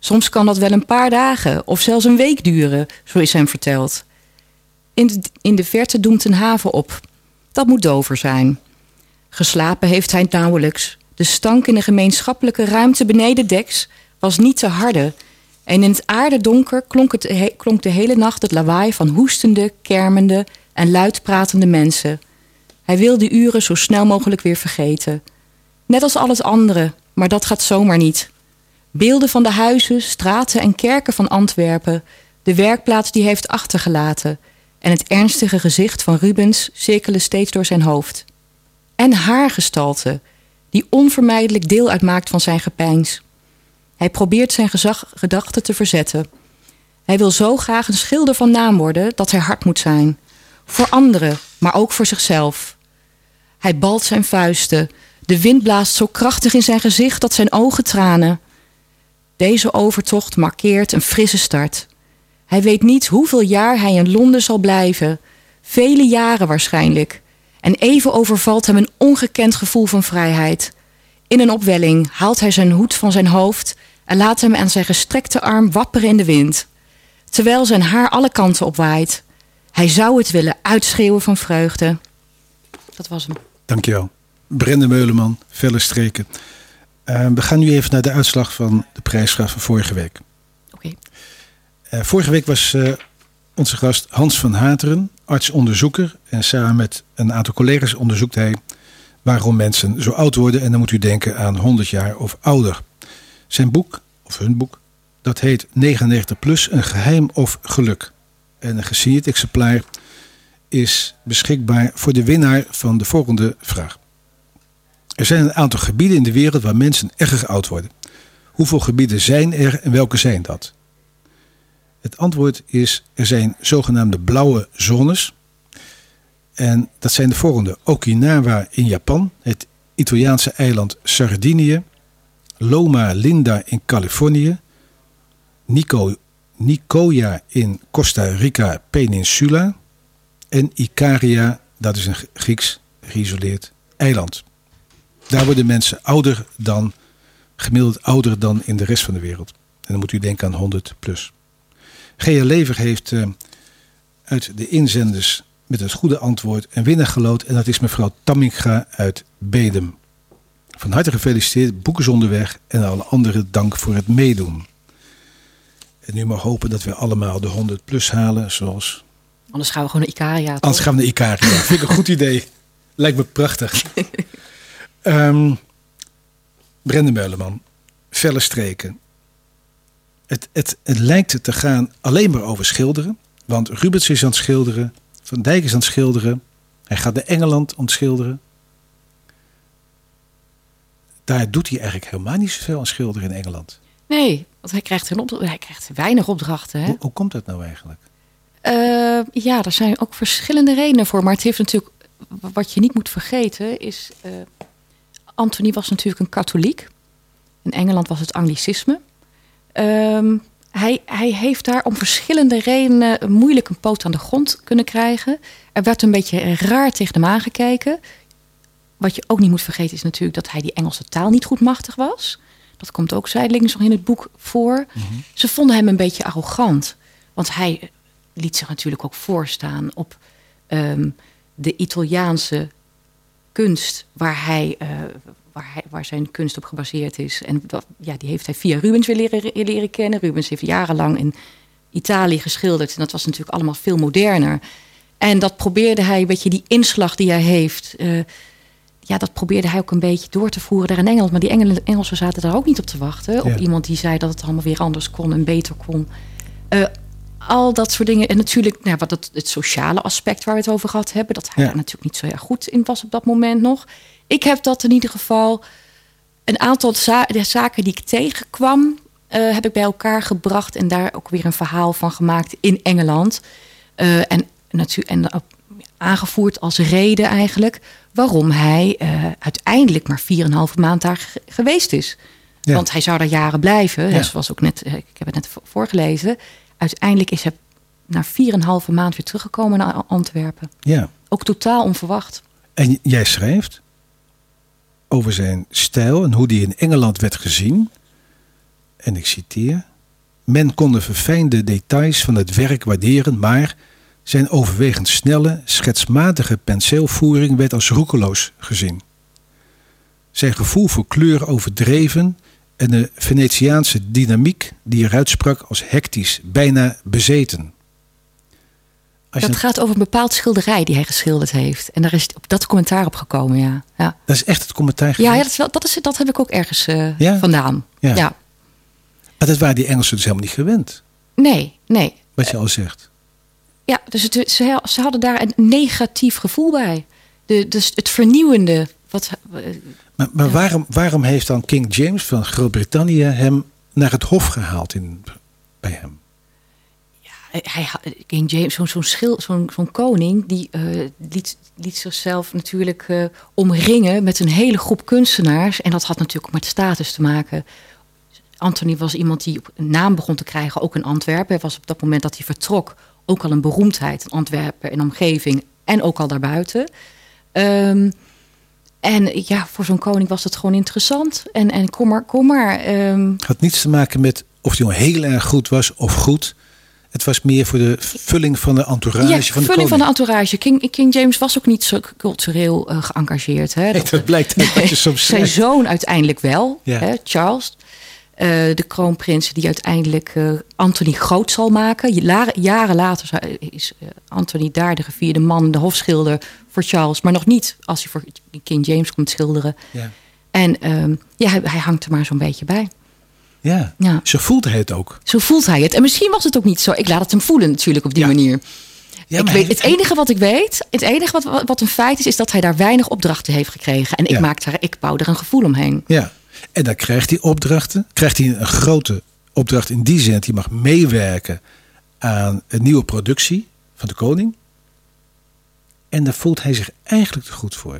Soms kan dat wel een paar dagen of zelfs een week duren, zo is hem verteld. In de, in de verte doemt een haven op. Dat moet Dover zijn. Geslapen heeft hij nauwelijks. De stank in de gemeenschappelijke ruimte beneden deks was niet te harde. En in het aardedonker klonk, het he- klonk de hele nacht het lawaai van hoestende, kermende en luid pratende mensen. Hij wil die uren zo snel mogelijk weer vergeten. Net als al het andere, maar dat gaat zomaar niet. Beelden van de huizen, straten en kerken van Antwerpen, de werkplaats die hij heeft achtergelaten en het ernstige gezicht van Rubens cirkelen steeds door zijn hoofd. En haar gestalte, die onvermijdelijk deel uitmaakt van zijn gepeins. Hij probeert zijn gezag, gedachten te verzetten. Hij wil zo graag een schilder van naam worden dat hij hard moet zijn. Voor anderen, maar ook voor zichzelf. Hij balt zijn vuisten. De wind blaast zo krachtig in zijn gezicht dat zijn ogen tranen. Deze overtocht markeert een frisse start. Hij weet niet hoeveel jaar hij in Londen zal blijven. Vele jaren waarschijnlijk. En even overvalt hem een ongekend gevoel van vrijheid. In een opwelling haalt hij zijn hoed van zijn hoofd en laat hem aan zijn gestrekte arm wapperen in de wind. Terwijl zijn haar alle kanten opwaait. Hij zou het willen uitschreeuwen van vreugde. Dat was hem. Dankjewel. Brenda Meuleman, Felle Streken. Uh, we gaan nu even naar de uitslag van de prijsvraag van vorige week. Oké. Okay. Uh, vorige week was uh, onze gast Hans van Hateren, arts-onderzoeker. En samen met een aantal collega's onderzoekt hij waarom mensen zo oud worden. En dan moet u denken aan honderd jaar of ouder. Zijn boek, of hun boek, dat heet negenennegentig plus, een geheim of geluk. En een gesigneerd exemplaar is beschikbaar voor de winnaar van de volgende vraag. Er zijn een aantal gebieden in de wereld waar mensen erg oud worden. Hoeveel gebieden zijn er en welke zijn dat? Het antwoord is, er zijn zogenaamde blauwe zones. En dat zijn de volgende. Okinawa in Japan, het Italiaanse eiland Sardinië, Loma Linda in Californië, Nico, Nicoya in Costa Rica Peninsula en Ikaria, dat is een Grieks geïsoleerd eiland. Daar worden mensen ouder dan, gemiddeld ouder dan in de rest van de wereld. En dan moet u denken aan honderd plus. G L Lever heeft uh, uit de inzenders met het goede antwoord een winnaar geloot. En dat is mevrouw Tamminga uit Bedum. Van harte gefeliciteerd, boek is onderweg en alle anderen dank voor het meedoen. En nu maar hopen dat we allemaal de honderd plus halen, zoals... Anders gaan we gewoon naar Ikaria. Toch? Anders gaan we naar Ikaria. Vind ik een goed idee. Lijkt me prachtig. um, Brenda Meuleman, Felle Streken. Het, het, het lijkt te gaan alleen maar over schilderen. Want Rubens is aan het schilderen. Van Dijk is aan het schilderen. Hij gaat naar Engeland om te schilderen. Daar doet hij eigenlijk helemaal niet zoveel aan schilderen in Engeland. Nee, want hij krijgt, een opdra- hij krijgt weinig opdrachten. Hè? Hoe, hoe komt dat nou eigenlijk? Uh, ja, daar zijn ook verschillende redenen voor. Maar het heeft natuurlijk, wat je niet moet vergeten is... Uh, Anthony was natuurlijk een katholiek. In Engeland was het anglicisme. Um, hij, hij heeft daar om verschillende redenen moeilijk een poot aan de grond kunnen krijgen. Er werd een beetje raar tegen hem aangekeken. Wat je ook niet moet vergeten is natuurlijk dat hij die Engelse taal niet goed machtig was. Dat komt ook zijdelings nog in het boek voor. Mm-hmm. Ze vonden hem een beetje arrogant. Want hij liet zich natuurlijk ook voorstaan op um, de Italiaanse kunst waar hij, uh, waar hij waar zijn kunst op gebaseerd is. En dat, ja, die heeft hij via Rubens weer leren, leren kennen. Rubens heeft jarenlang in Italië geschilderd. En dat was natuurlijk allemaal veel moderner. En dat probeerde hij, weet je, die inslag die hij heeft... Uh, ja, dat probeerde hij ook een beetje door te voeren daar in Engeland. Maar die Engel, Engelsen zaten daar ook niet op te wachten. Ja. Op iemand die zei dat het allemaal weer anders kon en beter kon. Uh, al dat soort dingen. En natuurlijk nou, wat het, het sociale aspect waar we het over gehad hebben. Dat hij ja. daar natuurlijk niet zo erg goed in was op dat moment nog. Ik heb dat in ieder geval... Een aantal za- de zaken die ik tegenkwam... Uh, heb ik bij elkaar gebracht. En daar ook weer een verhaal van gemaakt in Engeland. Uh, en natuurlijk en, uh, aangevoerd als reden eigenlijk... waarom hij uh, uiteindelijk maar vier en een halve maand daar g- geweest is. Ja. Want hij zou daar jaren blijven. Ja. Zoals ook net, ik heb het net voorgelezen. Uiteindelijk is hij na vier en een halve maand weer teruggekomen naar Antwerpen. Ja. Ook totaal onverwacht. En jij schrijft over zijn stijl en hoe die in Engeland werd gezien. En ik citeer. Men kon de verfijnde details van het werk waarderen, maar zijn overwegend snelle, schetsmatige penseelvoering werd als roekeloos gezien. Zijn gevoel voor kleur overdreven en de Venetiaanse dynamiek die eruit sprak als hectisch, bijna bezeten. Als Dat je, gaat over een bepaald schilderij die hij geschilderd heeft. En daar is op dat commentaar op gekomen, ja. Ja, dat is echt het commentaar ja, geweest? ja dat, is wel, dat, is, dat heb ik ook ergens uh, Ja? vandaan. Ja. Ja. Maar dat waren die Engelsen dus helemaal niet gewend, Nee, nee. wat je al zegt. Ja, dus het, ze, ze hadden daar een negatief gevoel bij. De, dus het vernieuwende. Wat, uh, Maar, maar Ja. waarom, waarom heeft dan King James van Groot-Brittannië hem naar het hof gehaald in, bij hem? hij, King James, zo'n zo'n schil, zo'n zo'n koning, die uh, liet, liet zichzelf natuurlijk uh, omringen met een hele groep kunstenaars. En dat had natuurlijk ook met status te maken. Anthony was iemand die een naam begon te krijgen, ook in Antwerpen. Hij was op dat moment dat hij vertrok ook al een beroemdheid in Antwerpen en omgeving en ook al daarbuiten. Um, en ja, voor zo'n koning was het gewoon interessant. En, en kom maar, kom maar. Um, Het had niets te maken met of hij nou heel erg goed was of goed. Het was meer voor de vulling van de entourage ja, van de koning. vulling van de entourage. King, King James was ook niet zo cultureel uh, geëngageerd. Hè? Nee, dat blijkt uit wat je soms Zijn zegt. zoon uiteindelijk wel, Ja. hè, Charles. Uh, de kroonprins die uiteindelijk uh, Anthony groot zal maken. Jaren, jaren later is uh, Anthony daar de gevierde man, de hofschilder voor Charles. Maar nog niet als hij voor King James komt schilderen. Ja. En um, ja, hij, hij hangt er maar zo'n beetje bij. Ja. Ja. Zo voelt hij het ook. Zo voelt hij het. En misschien was het ook niet zo. Ik laat het hem voelen natuurlijk op die Ja. manier. Ja, ik maar weet, hij- het enige wat ik weet, het enige wat, wat, wat een feit is, is dat hij daar weinig opdrachten heeft gekregen. En ik, Ja. maak daar, ik bouw er een gevoel omheen. Ja. En dan krijgt hij opdrachten. Krijgt hij een grote opdracht in die zin dat hij mag meewerken aan een nieuwe productie van de koning. En daar voelt hij zich eigenlijk te goed voor.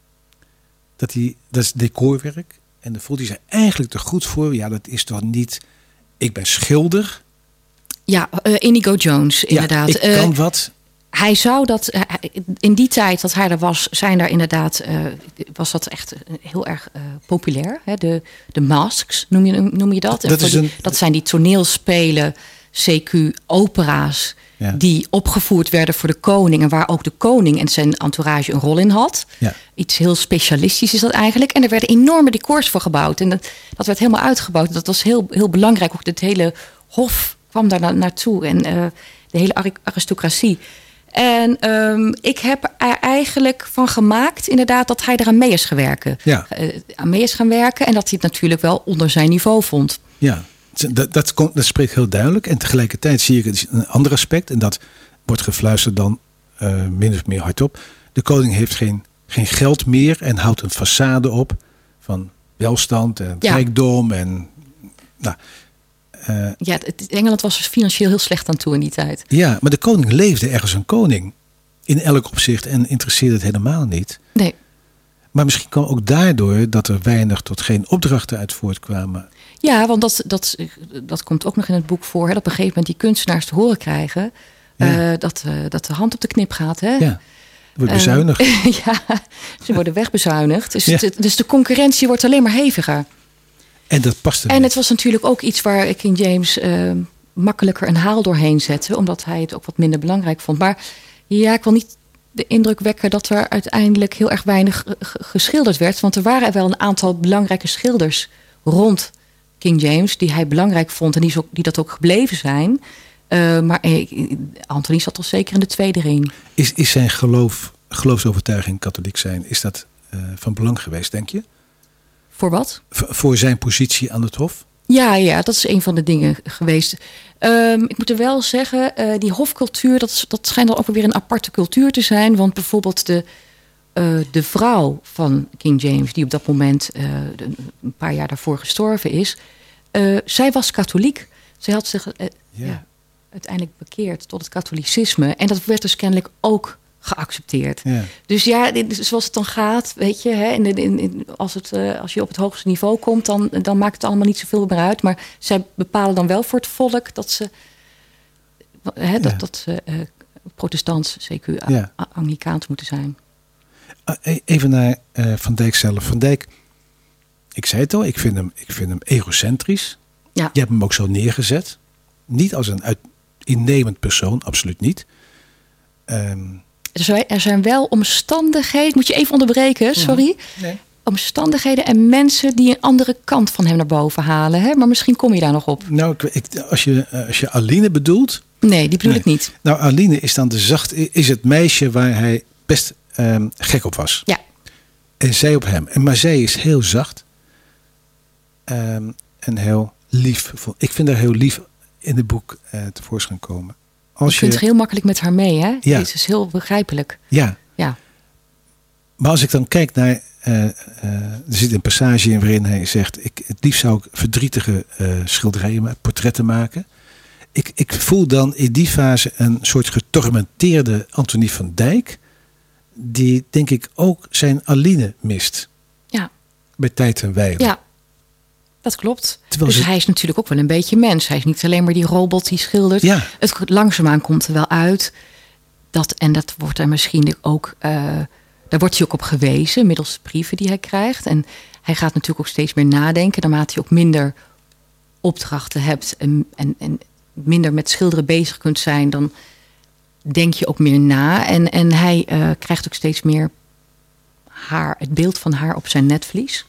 Dat, hij, dat is decorwerk. En daar voelt hij zich eigenlijk te goed voor. Ja, dat is toch niet... Ik ben schilder. Ja, uh, Inigo Jones, inderdaad. Ja, ik kan Uh, wat. Hij zou dat, uh, in die tijd dat hij er was, zijn daar inderdaad, uh, was dat echt heel erg uh, populair. Hè? De, de masks, noem je, noem je dat? En Dat voor is die, een- dat zijn die toneelspelen, C Q, opera's, Ja. die opgevoerd werden voor de koning. En waar ook de koning en zijn entourage een rol in had. Ja. Iets heel specialistisch is dat eigenlijk. En er werden enorme decors voor gebouwd. En dat, dat werd helemaal uitgebouwd. Dat was heel, heel belangrijk. Ook het hele hof kwam daar na, naartoe. En uh, de hele ari- aristocratie. En um, ik heb er eigenlijk van gemaakt, inderdaad, dat hij eraan mee is gaan werken. Ja. Uh, aan mee is gaan werken. En dat hij het natuurlijk wel onder zijn niveau vond. Ja, dat, dat, komt, dat spreekt heel duidelijk. En tegelijkertijd zie ik een ander aspect. En dat wordt gefluisterd dan uh, min of meer hardop. De koning heeft geen, geen geld meer en houdt een façade op van welstand en Ja. rijkdom. En, nou, uh, Ja, het, Engeland was financieel heel slecht aan toe in die tijd. ja, maar de koning leefde ergens een koning. In elk opzicht en interesseerde het helemaal niet. Nee. Maar misschien kwam ook daardoor dat er weinig tot geen opdrachten uit voortkwamen. Ja, want dat, dat, dat komt ook nog in het boek voor. Hè, dat op een gegeven moment die kunstenaars te horen krijgen. Ja. Uh, dat, uh, dat de hand op de knip gaat. Hè? Ja, er wordt bezuinigd. Uh, ja, ze worden wegbezuinigd. Dus, Ja. het, dus de concurrentie wordt alleen maar heviger. En dat paste En niet. het was natuurlijk ook iets waar King James uh, makkelijker een haal doorheen zette. Omdat hij het ook wat minder belangrijk vond. Maar ja, ik wil niet de indruk wekken dat er uiteindelijk heel erg weinig geschilderd werd. Want er waren wel een aantal belangrijke schilders rond King James die hij belangrijk vond en die, zo, die dat ook gebleven zijn. Uh, maar eh, Anthony zat al zeker in de tweede ring. Is, is zijn geloof, geloofsovertuiging katholiek zijn, is dat uh, van belang geweest, denk je? Voor wat? V- voor zijn positie aan het hof? Ja, ja, dat is een van de dingen geweest. Um, ik moet er wel zeggen, uh, die hofcultuur, dat, dat schijnt dan ook weer een aparte cultuur te zijn. Want bijvoorbeeld de, uh, de vrouw van King James, die op dat moment uh, de, een paar jaar daarvoor gestorven is. Uh, zij was katholiek. Zij had zich uh, Ja. ja, uiteindelijk bekeerd tot het katholicisme. En dat werd dus kennelijk ook geaccepteerd. Ja. Dus ja, dit- zoals het dan gaat, weet je, hè, in, de- in, in, als, het, uh, als je op het hoogste niveau komt, dan, dan maakt het allemaal niet zoveel meer uit. Maar zij bepalen dan wel voor het volk dat ze, hè, dat, Ja. dat ze uh, protestants, C Q, Ja. a- Anglikaans moeten zijn. Uh, e- even naar uh, Van Dijk zelf. Van Dijk, ik zei het al, ik vind hem, ik vind hem egocentrisch. Ja. Je hebt hem ook zo neergezet. niet als een uit, innemend persoon, absoluut niet. Um, er, zijn, er zijn wel omstandigheden, moet je even onderbreken, sorry. Nee. Omstandigheden en mensen die een andere kant van hem naar boven halen. Hè? Maar misschien kom je daar nog op. Nou, ik, ik, als, je, als je Aline bedoelt... Nee, die bedoel nee. ik niet. Nou, Aline is dan de zacht, is het meisje waar hij best um, gek op was. Ja. En zij op hem. En, maar zij is heel zacht. Um, en heel lief. Ik vind haar heel lief in het boek uh, tevoorschijn komen. Als je kunt je... er heel makkelijk met haar mee, hè? Ja. Het is heel begrijpelijk. Ja. ja. Maar als ik dan kijk naar... Uh, uh, er zit een passage in waarin hij zegt... Ik, het liefst zou ik verdrietige uh, schilderijen, portretten maken. Ik, ik voel dan in die fase een soort getormenteerde Antonie van Dijk... die denk ik ook zijn Aline mist. Ja. Bij tijd en wijle. Ja, dat klopt. Terwijl dus ze... hij is natuurlijk ook wel een beetje mens. Hij is niet alleen maar die robot die schildert. Ja. Het langzaamaan komt er wel uit. Dat, en dat wordt er misschien ook... Uh, daar wordt hij ook op gewezen, middels de brieven die hij krijgt. En hij gaat natuurlijk ook steeds meer nadenken. Naarmate hij ook minder opdrachten hebt... en, en, en minder met schilderen bezig kunt zijn... dan denk je ook meer na. En, en hij uh, krijgt ook steeds meer haar, het beeld van haar op zijn netvlies.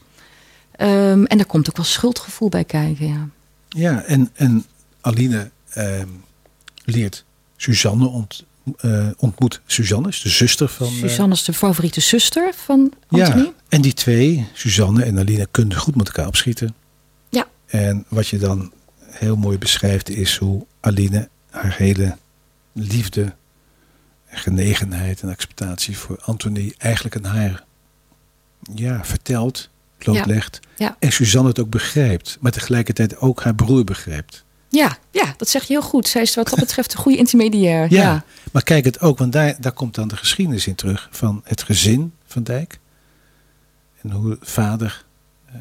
Um, en daar komt ook wel schuldgevoel bij kijken, ja. Ja, en, en Aline uh, leert Suzanne ont, uh, ontmoet. Suzanne is de zuster van... Uh, Suzanne is de favoriete zuster van Antonie. Ja, en die twee, Suzanne en Aline, kunnen goed met elkaar opschieten. Ja. En wat je dan heel mooi beschrijft is hoe Aline haar hele liefde... genegenheid en acceptatie voor Antonie eigenlijk aan haar ja, vertelt, blootlegt. Ja, ja. En Suzanne het ook begrijpt, maar tegelijkertijd ook haar broer begrijpt. Ja, ja, dat zeg je heel goed. Zij is wat dat betreft een goede intermediair. Ja, ja. Maar kijk het ook, want daar, daar komt dan de geschiedenis in terug van het gezin van Dijk. En hoe vader uh,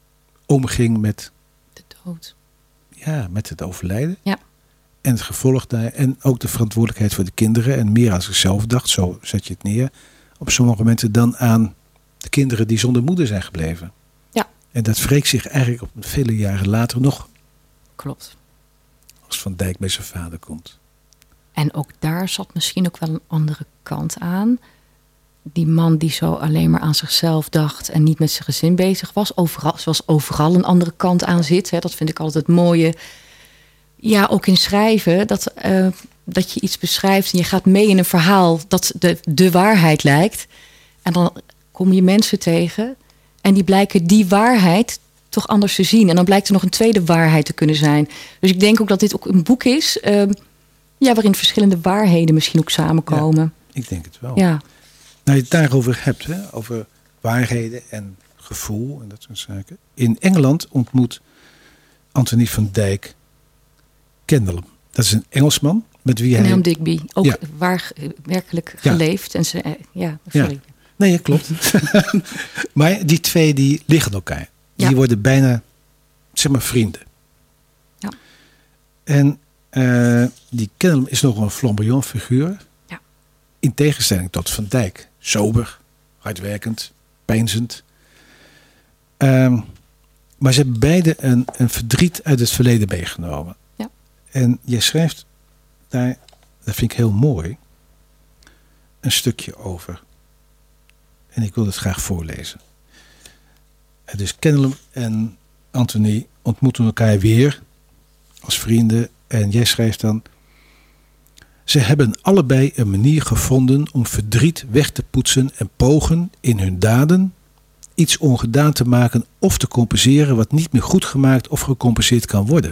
omging met de dood. Ja, met het overlijden. Ja. En het gevolg daar. En ook de verantwoordelijkheid voor de kinderen. En meer aan zichzelf dacht. Zo zet je het neer. Op sommige momenten dan aan de kinderen die zonder moeder zijn gebleven. Ja. En dat wreekt zich eigenlijk op vele jaren later nog. Klopt. Als Van Dijk bij zijn vader komt. En ook daar zat misschien ook wel een andere kant aan. Die man die zo alleen maar aan zichzelf dacht. En niet met zijn gezin bezig was. Overal, zoals overal een andere kant aan zit. Hè. Dat vind ik altijd het mooie. Ja, ook in schrijven, dat, uh, dat je iets beschrijft en je gaat mee in een verhaal dat de, de waarheid lijkt. En dan kom je mensen tegen en die blijken die waarheid toch anders te zien. En dan blijkt er nog een tweede waarheid te kunnen zijn. Dus ik denk ook dat dit ook een boek is uh, ja, waarin verschillende waarheden misschien ook samenkomen. Ja, ik denk het wel. Ja. Nou, je het daarover hebt, hè, over waarheden en gevoel en dat soort zaken. In Engeland ontmoet Antonie van Dijk Kendall. Dat is een Engelsman met wie hij... William Digby, ook ja. waar werkelijk geleefd. Ja. En ze, ja, sorry. Ja. Nee, ja, klopt. Maar die twee die liggen elkaar. Die ja. worden bijna, zeg maar, vrienden. Ja. En uh, die Kendall is nog een flamboyant figuur. Ja. In tegenstelling tot Van Dijk. Sober, hardwerkend, peinzend. Um, maar ze hebben beide een, een verdriet uit het verleden meegenomen. Ja. En jij schrijft daar, dat vind ik heel mooi, een stukje over. En ik wil het graag voorlezen. Dus Kendall en Antonie ontmoeten elkaar weer als vrienden. En jij schrijft dan: ze hebben allebei een manier gevonden om verdriet weg te poetsen en pogen in hun daden iets ongedaan te maken of te compenseren wat niet meer goed gemaakt of gecompenseerd kan worden.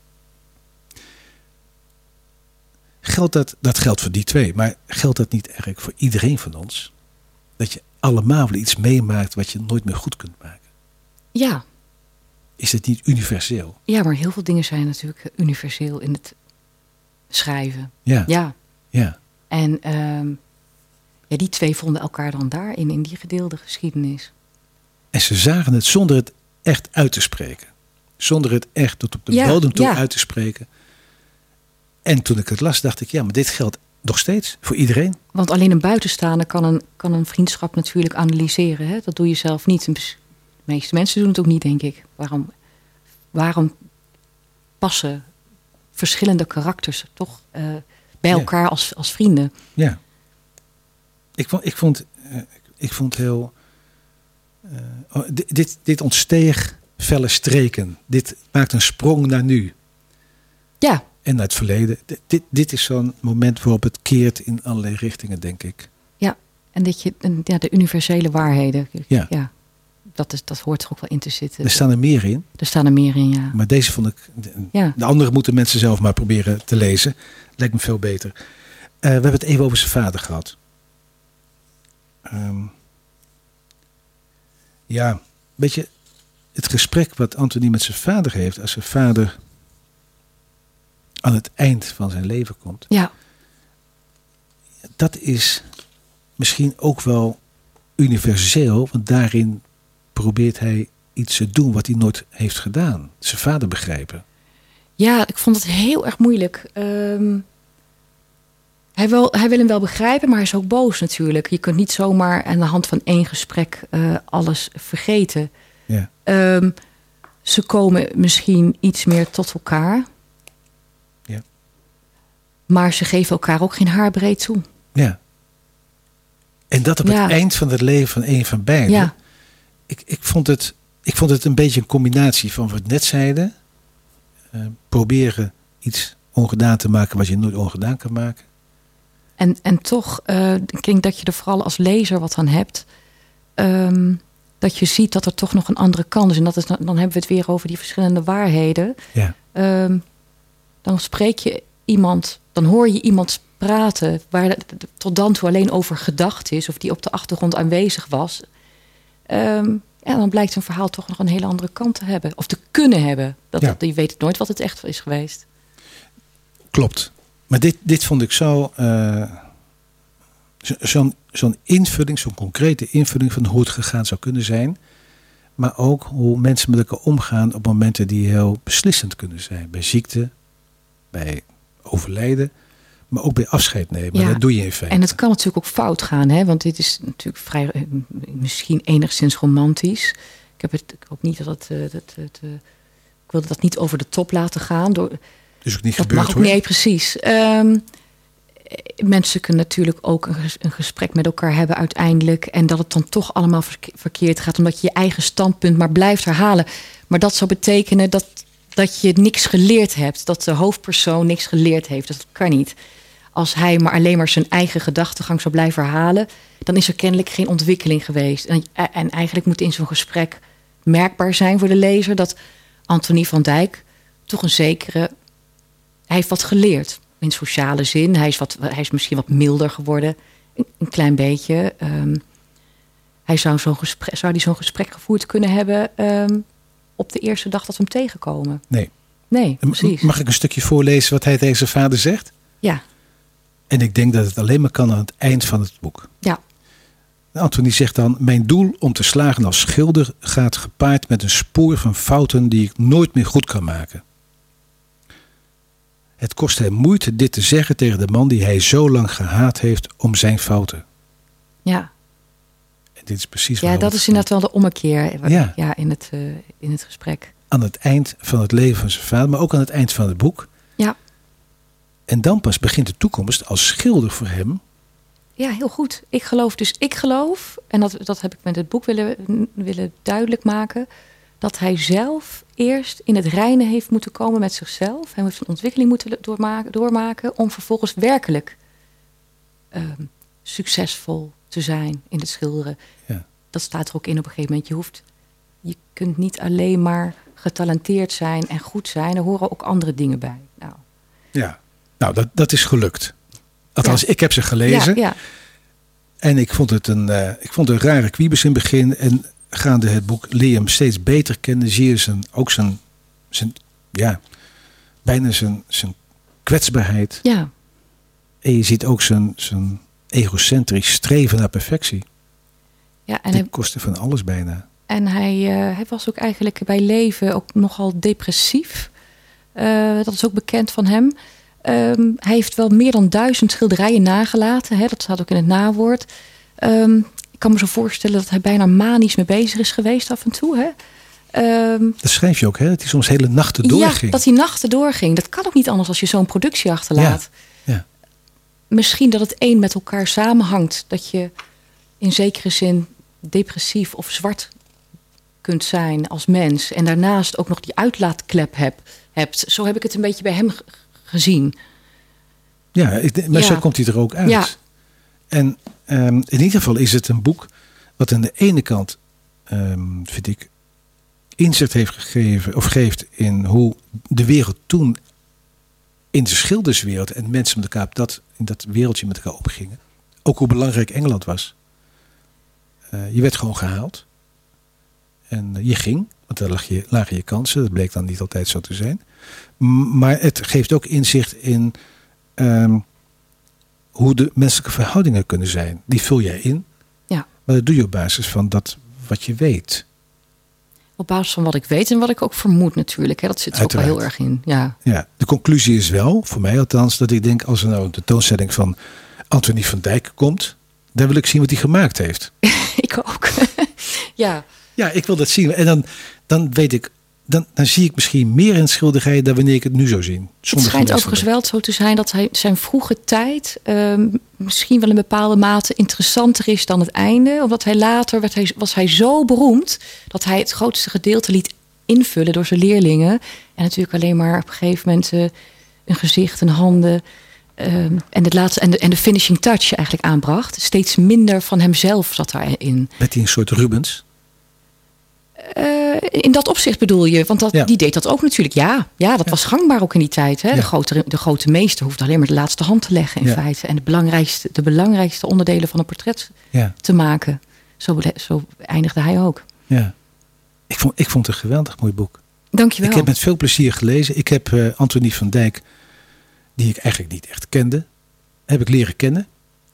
Geldt dat, dat geldt voor die twee, maar geldt dat niet eigenlijk voor iedereen van ons? Dat je allemaal wel iets meemaakt wat je nooit meer goed kunt maken. Ja. Is het niet universeel? Ja, maar heel veel dingen zijn natuurlijk universeel in het schrijven. Ja. Ja. ja. En um, ja, die twee vonden elkaar dan daarin, in die gedeelde geschiedenis. En ze zagen het zonder het echt uit te spreken. Zonder het echt tot op de ja, bodem toe ja. uit te spreken. En toen ik het las, dacht ik, ja, maar dit geldt nog steeds voor iedereen. Want alleen een buitenstaander kan een, kan een vriendschap natuurlijk analyseren. Hè? Dat doe je zelf niet. De meeste mensen doen het ook niet, denk ik. Waarom, waarom passen verschillende karakters toch uh, bij elkaar ja. als, als vrienden. Ja. Ik vond, ik vond, uh, ik vond heel... Uh, oh, dit, dit, dit ontsteeg felle streken. Dit maakt een sprong naar nu. Ja. En naar het verleden. D- dit, dit is zo'n moment waarop het keert in allerlei richtingen, denk ik. Ja, en dat je ja, de universele waarheden. Ja. ja dat, is, dat hoort er ook wel in te zitten. Er staan er meer in. Er staan er meer in, ja. Maar deze vond ik... De, ja. de andere moeten mensen zelf maar proberen te lezen. Lijkt me veel beter. Uh, we hebben het even over zijn vader gehad. Um, ja, weet je, het gesprek wat Anthony met zijn vader heeft, als zijn vader aan het eind van zijn leven komt. Ja. Dat is misschien ook wel universeel, want daarin probeert hij iets te doen wat hij nooit heeft gedaan. Zijn vader begrijpen. Ja, ik vond het heel erg moeilijk. Um, hij, wil, hij wil hem wel begrijpen, maar hij is ook boos natuurlijk. Je kunt niet zomaar aan de hand van één gesprek uh, alles vergeten. Ja. Um, ze komen misschien iets meer tot elkaar. Ja. Maar ze geven elkaar ook geen haarbreed toe. Ja. En dat op ja. het eind van het leven van een van beiden. Ja. Ik, ik, vond het, ik vond het een beetje een combinatie van wat we net zeiden. Uh, proberen iets ongedaan te maken wat je nooit ongedaan kan maken. En, en toch, uh, ik denk dat je er vooral als lezer wat aan hebt. Um, dat je ziet dat er toch nog een andere kant is. En dat is, dan hebben we het weer over die verschillende waarheden. Ja. Um, dan spreek je iemand, dan hoor je iemand praten waar de, de, tot dan toe alleen over gedacht is, of die op de achtergrond aanwezig was. Um, en dan blijkt een verhaal toch nog een hele andere kant te hebben. Of te kunnen hebben. Dat, Ja. dat, je weet nooit wat het echt is geweest. Klopt. Maar dit, dit vond ik zo... Uh, zo zo'n, zo'n invulling, zo'n concrete invulling van hoe het gegaan zou kunnen zijn. Maar ook hoe mensen met elkaar omgaan op momenten die heel beslissend kunnen zijn. Bij ziekte, bij overlijden, maar ook bij afscheid nemen. Ja. Dat doe je in feite. En het kan natuurlijk ook fout gaan, hè? Want dit is natuurlijk vrij, uh, misschien enigszins romantisch. Ik heb het ook niet dat het, uh, dat, dat uh, ik wilde dat niet over de top laten gaan. Door, dus ook niet dat gebeurd, mag ook, hoor. nee, precies. Um, mensen kunnen natuurlijk ook een, ges, een gesprek met elkaar hebben uiteindelijk. En dat het dan toch allemaal verkeerd gaat, omdat je je eigen standpunt maar blijft herhalen. Maar dat zou betekenen dat, dat je niks geleerd hebt. Dat de hoofdpersoon niks geleerd heeft. Dat kan niet. Als hij maar alleen maar zijn eigen gedachtegang zou blijven herhalen, dan is er kennelijk geen ontwikkeling geweest. En, en eigenlijk moet in zo'n gesprek merkbaar zijn voor de lezer dat Anthony van Dijk toch een zekere... Hij heeft wat geleerd in sociale zin. Hij is, wat, hij is misschien wat milder geworden. Een, een klein beetje. Um, hij zou, zo'n gesprek, zou die zo'n gesprek gevoerd kunnen hebben um, op de eerste dag dat we hem tegenkomen. Nee. Nee, precies. Mag ik een stukje voorlezen wat hij tegen zijn vader zegt? Ja. En ik denk dat het alleen maar kan aan het eind van het boek. Ja. Anthony zegt dan: mijn doel om te slagen als schilder gaat gepaard met een spoor van fouten die ik nooit meer goed kan maken. Het kost hem moeite dit te zeggen tegen de man die hij zo lang gehaat heeft om zijn fouten. Ja. En dit is precies ja, dat is inderdaad wel de ommekeer ja. Ja, in, het, uh, in het gesprek. Aan het eind van het leven van zijn vader, maar ook aan het eind van het boek. Ja. En dan pas begint de toekomst als schilder voor hem. Ja, heel goed. Ik geloof dus, ik geloof, en dat, dat heb ik met het boek willen, willen duidelijk maken, dat hij zelf eerst in het reine heeft moeten komen met zichzelf. Hij heeft een ontwikkeling moeten doormaken, doormaken om vervolgens werkelijk uh, succesvol te zijn in het schilderen. Ja. Dat staat er ook in op een gegeven moment. Je hoeft, je kunt niet alleen maar getalenteerd zijn en goed zijn. Er horen ook andere dingen bij. Nou. Ja, nou dat, dat is gelukt. Althans, ja. Ik heb ze gelezen. Ja, ja. En ik vond het een, uh, ik vond het een rare kwiebus in het begin. En gaande het boek leer je hem steeds beter kennen. Zie je zijn, ook zijn, zijn ja, bijna zijn, zijn kwetsbaarheid. Ja. En je ziet ook zijn, zijn egocentrisch streven naar perfectie. Ja, en ten hij, koste van alles bijna. En hij, uh, hij was ook eigenlijk bij leven ook nogal depressief. Uh, dat is ook bekend van hem. Um, hij heeft wel meer dan duizend schilderijen nagelaten. Hè? Dat staat ook in het nawoord. Um, ik kan me zo voorstellen dat hij bijna manisch mee bezig is geweest af en toe. Hè? Um, dat schrijf je ook, hè? Dat hij soms hele nachten doorging. Ja, dat hij nachten doorging. Dat kan ook niet anders als je zo'n productie achterlaat. Ja, ja. Misschien dat het een met elkaar samenhangt. Dat je in zekere zin depressief of zwart kunt zijn als mens. En daarnaast ook nog die uitlaatklep heb, hebt. Zo heb ik het een beetje bij hem g- gezien. Ja, ik, maar ja. zo komt hij er ook uit. Ja. En um, in ieder geval is het een boek wat aan de ene kant, um, vind ik, inzicht heeft gegeven of geeft in hoe de wereld toen in de schilderswereld en mensen met elkaar dat, in dat wereldje met elkaar opgingen. Ook hoe belangrijk Engeland was. Uh, je werd gewoon gehaald. En uh, je ging, want daar lag je, lagen je kansen. Dat bleek dan niet altijd zo te zijn. M- maar het geeft ook inzicht in um, hoe de menselijke verhoudingen kunnen zijn. Die vul jij in. Ja. Maar dat doe je op basis van dat wat je weet. Op basis van wat ik weet en wat ik ook vermoed natuurlijk. Hè. Dat zit er ook wel heel erg in. Ja. Ja, de conclusie is wel, voor mij althans, dat ik denk als er nou een tentoonstelling van Antonie van Dijk komt, dan wil ik zien wat hij gemaakt heeft. Ik ook. Ja. Ja, ik wil dat zien. En dan, dan weet ik, dan, dan zie ik misschien meer in schilderijen dan wanneer ik het nu zou zien. Het schijnt overigens wel zo te zijn dat hij zijn vroege tijd um, misschien wel in bepaalde mate interessanter is dan het einde. Omdat hij later werd hij, was hij zo beroemd dat hij het grootste gedeelte liet invullen door zijn leerlingen. En natuurlijk alleen maar op een gegeven moment uh, een gezicht, een handen um, en, het laatste, en, de, en de finishing touch eigenlijk aanbracht. Steeds minder van hemzelf zat daarin. Werd hij een soort Rubens? Uh, in dat opzicht bedoel je, want dat, ja. die deed dat ook natuurlijk. Ja, ja dat ja. was gangbaar ook in die tijd. Hè? Ja. De, grote, de grote meester hoefde alleen maar de laatste hand te leggen in ja. feite. En de belangrijkste, de belangrijkste onderdelen van een portret ja. te maken. Zo, zo eindigde hij ook. Ja. Ik vond, ik vond het een geweldig mooi boek. Dankjewel. Ik heb met veel plezier gelezen. Ik heb uh, Antonie van Dijk, die ik eigenlijk niet echt kende, heb ik leren kennen.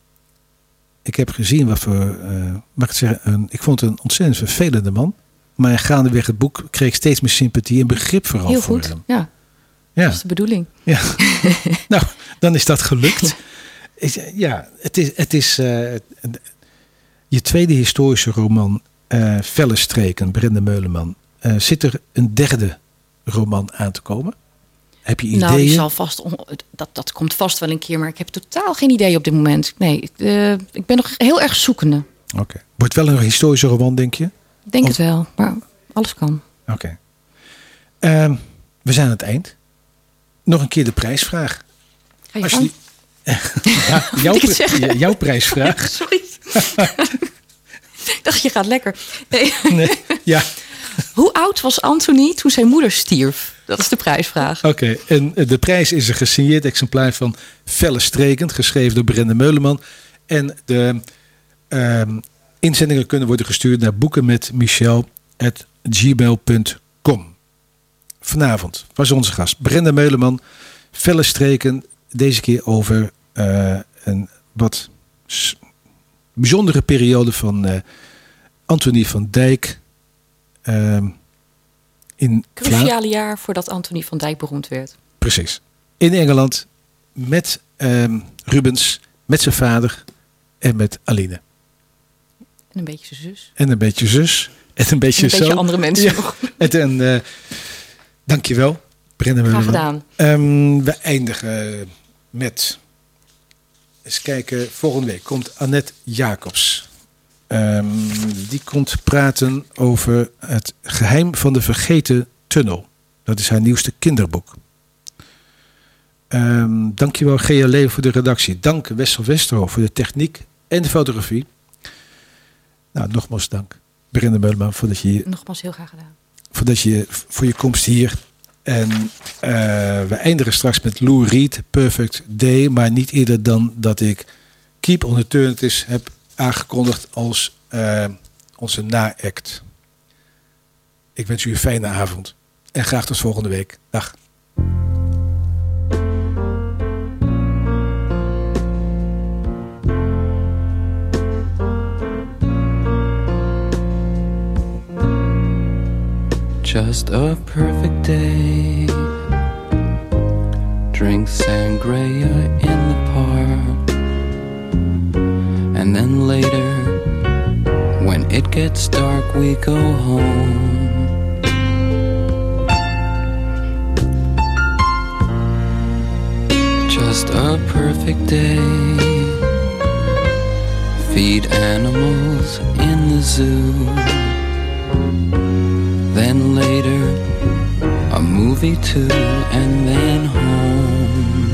Ik heb gezien wat voor, uh, mag ik zeggen, een, ik vond het een ontzettend vervelende man. Maar gaandeweg het boek kreeg ik steeds meer sympathie en begrip vooral Heel voor goed, hem. ja. Ja. Dat is de bedoeling. Ja. Nou, dan is dat gelukt. Ja, het is, het is uh, je tweede historische roman, uh, Felle Streken, Brenda Meuleman. Uh, zit er een derde roman aan te komen? Heb je ideeën? Nou, die zal vast on, dat, dat komt vast wel een keer, maar ik heb totaal geen idee op dit moment. Nee, uh, ik ben nog heel erg zoekende. Oké. Okay. Wordt wel een historische roman, denk je? Ik denk of... het wel, maar alles kan. Oké. Okay. Uh, we zijn aan het eind. Nog een keer de prijsvraag. Ga je Als je die... ja, jouw, pri- jouw prijsvraag. Sorry. Ik dacht, je gaat lekker. Nee. Nee, ja. Hoe oud was Antonie toen zijn moeder stierf? Dat is de prijsvraag. Oké, okay. En de prijs is een gesigneerd exemplaar van Felle Strekend, geschreven door Brenda Meuleman. En de uh, inzendingen kunnen worden gestuurd naar boeken met michel at gmail punt com. Vanavond was onze gast Brenda Meuleman. Felle Streken, deze keer over uh, een wat s- bijzondere periode van uh, Antonie van Dijk. Uh, in Cruciale Vla- jaar voordat Antonie van Dijk beroemd werd. Precies. In Engeland met uh, Rubens, met zijn vader en met Aline. En een beetje zus. En een beetje zus. En een beetje en een zo. beetje andere mensen ja. nog. En, en uh, dankjewel. Brenda Graag Meuleman. gedaan. Um, we eindigen met... Eens kijken. Volgende week komt Annette Jacobs. Um, die komt praten over het geheim van de vergeten tunnel. Dat is haar nieuwste kinderboek. Um, dankjewel G L Leeuw voor de redactie. Dank Wessel Westerhof voor de techniek en de fotografie. Nou, nogmaals dank. Brenda Meuleman voor dat je hier, nogmaals heel graag gedaan. Voor, dat je, voor je komst hier. En uh, we eindigen straks met Lou Reed, Perfect Day. Maar niet eerder dan dat ik Keep on Eternities heb aangekondigd als uh, onze na-act. Ik wens u een fijne avond. En graag tot volgende week. Dag. Just a perfect day. Drink sangria in the park. And then later, when it gets dark, we go home. Just a perfect day. Feed animals in the zoo. Then later, a movie too, and then home.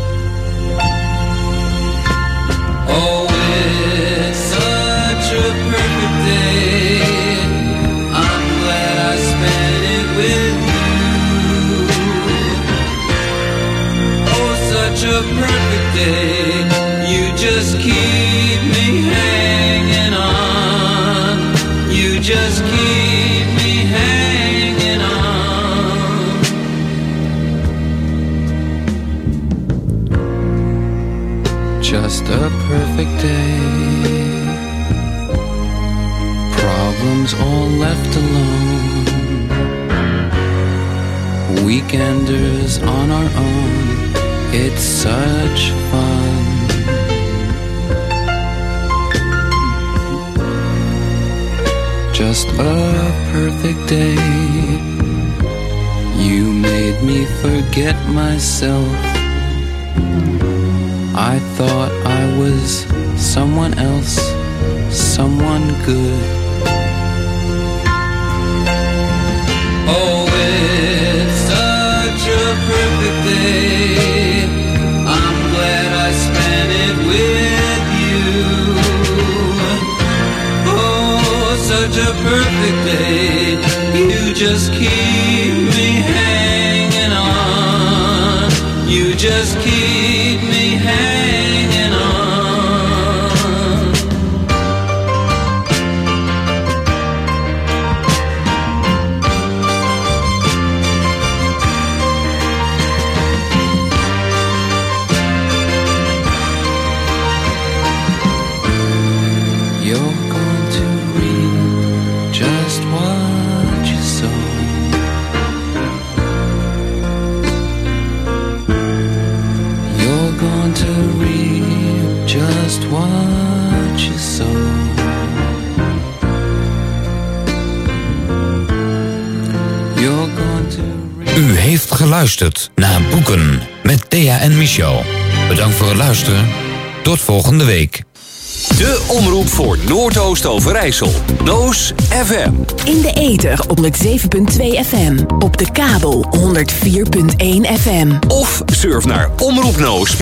Oh, it's such a perfect day. I'm glad I spent it with you. Oh, such a perfect day. You just keep me hanging on. You just keep me hanging on. Just a perfect day. Problems all left alone. Weekenders on our own. It's such fun. Just a perfect day. You made me forget myself. I thought I was someone else, someone good. Oh, it's such a perfect day. I'm glad I spent it with you. Oh, such a perfect day. You just keep me hanging on. You just keep me hanging on. You're going to reap just what you sow. You're going to reap just what you sow. You're going to reap. U heeft geluisterd naar Boeken met Thea en Michel. Bedankt voor het luisteren. Tot volgende week. De omroep voor Noordoost-Overijssel. Noos F M. In de ether op honderd zeven punt twee F M. Op de kabel honderd vier punt één F M. Of surf naar omroep noos.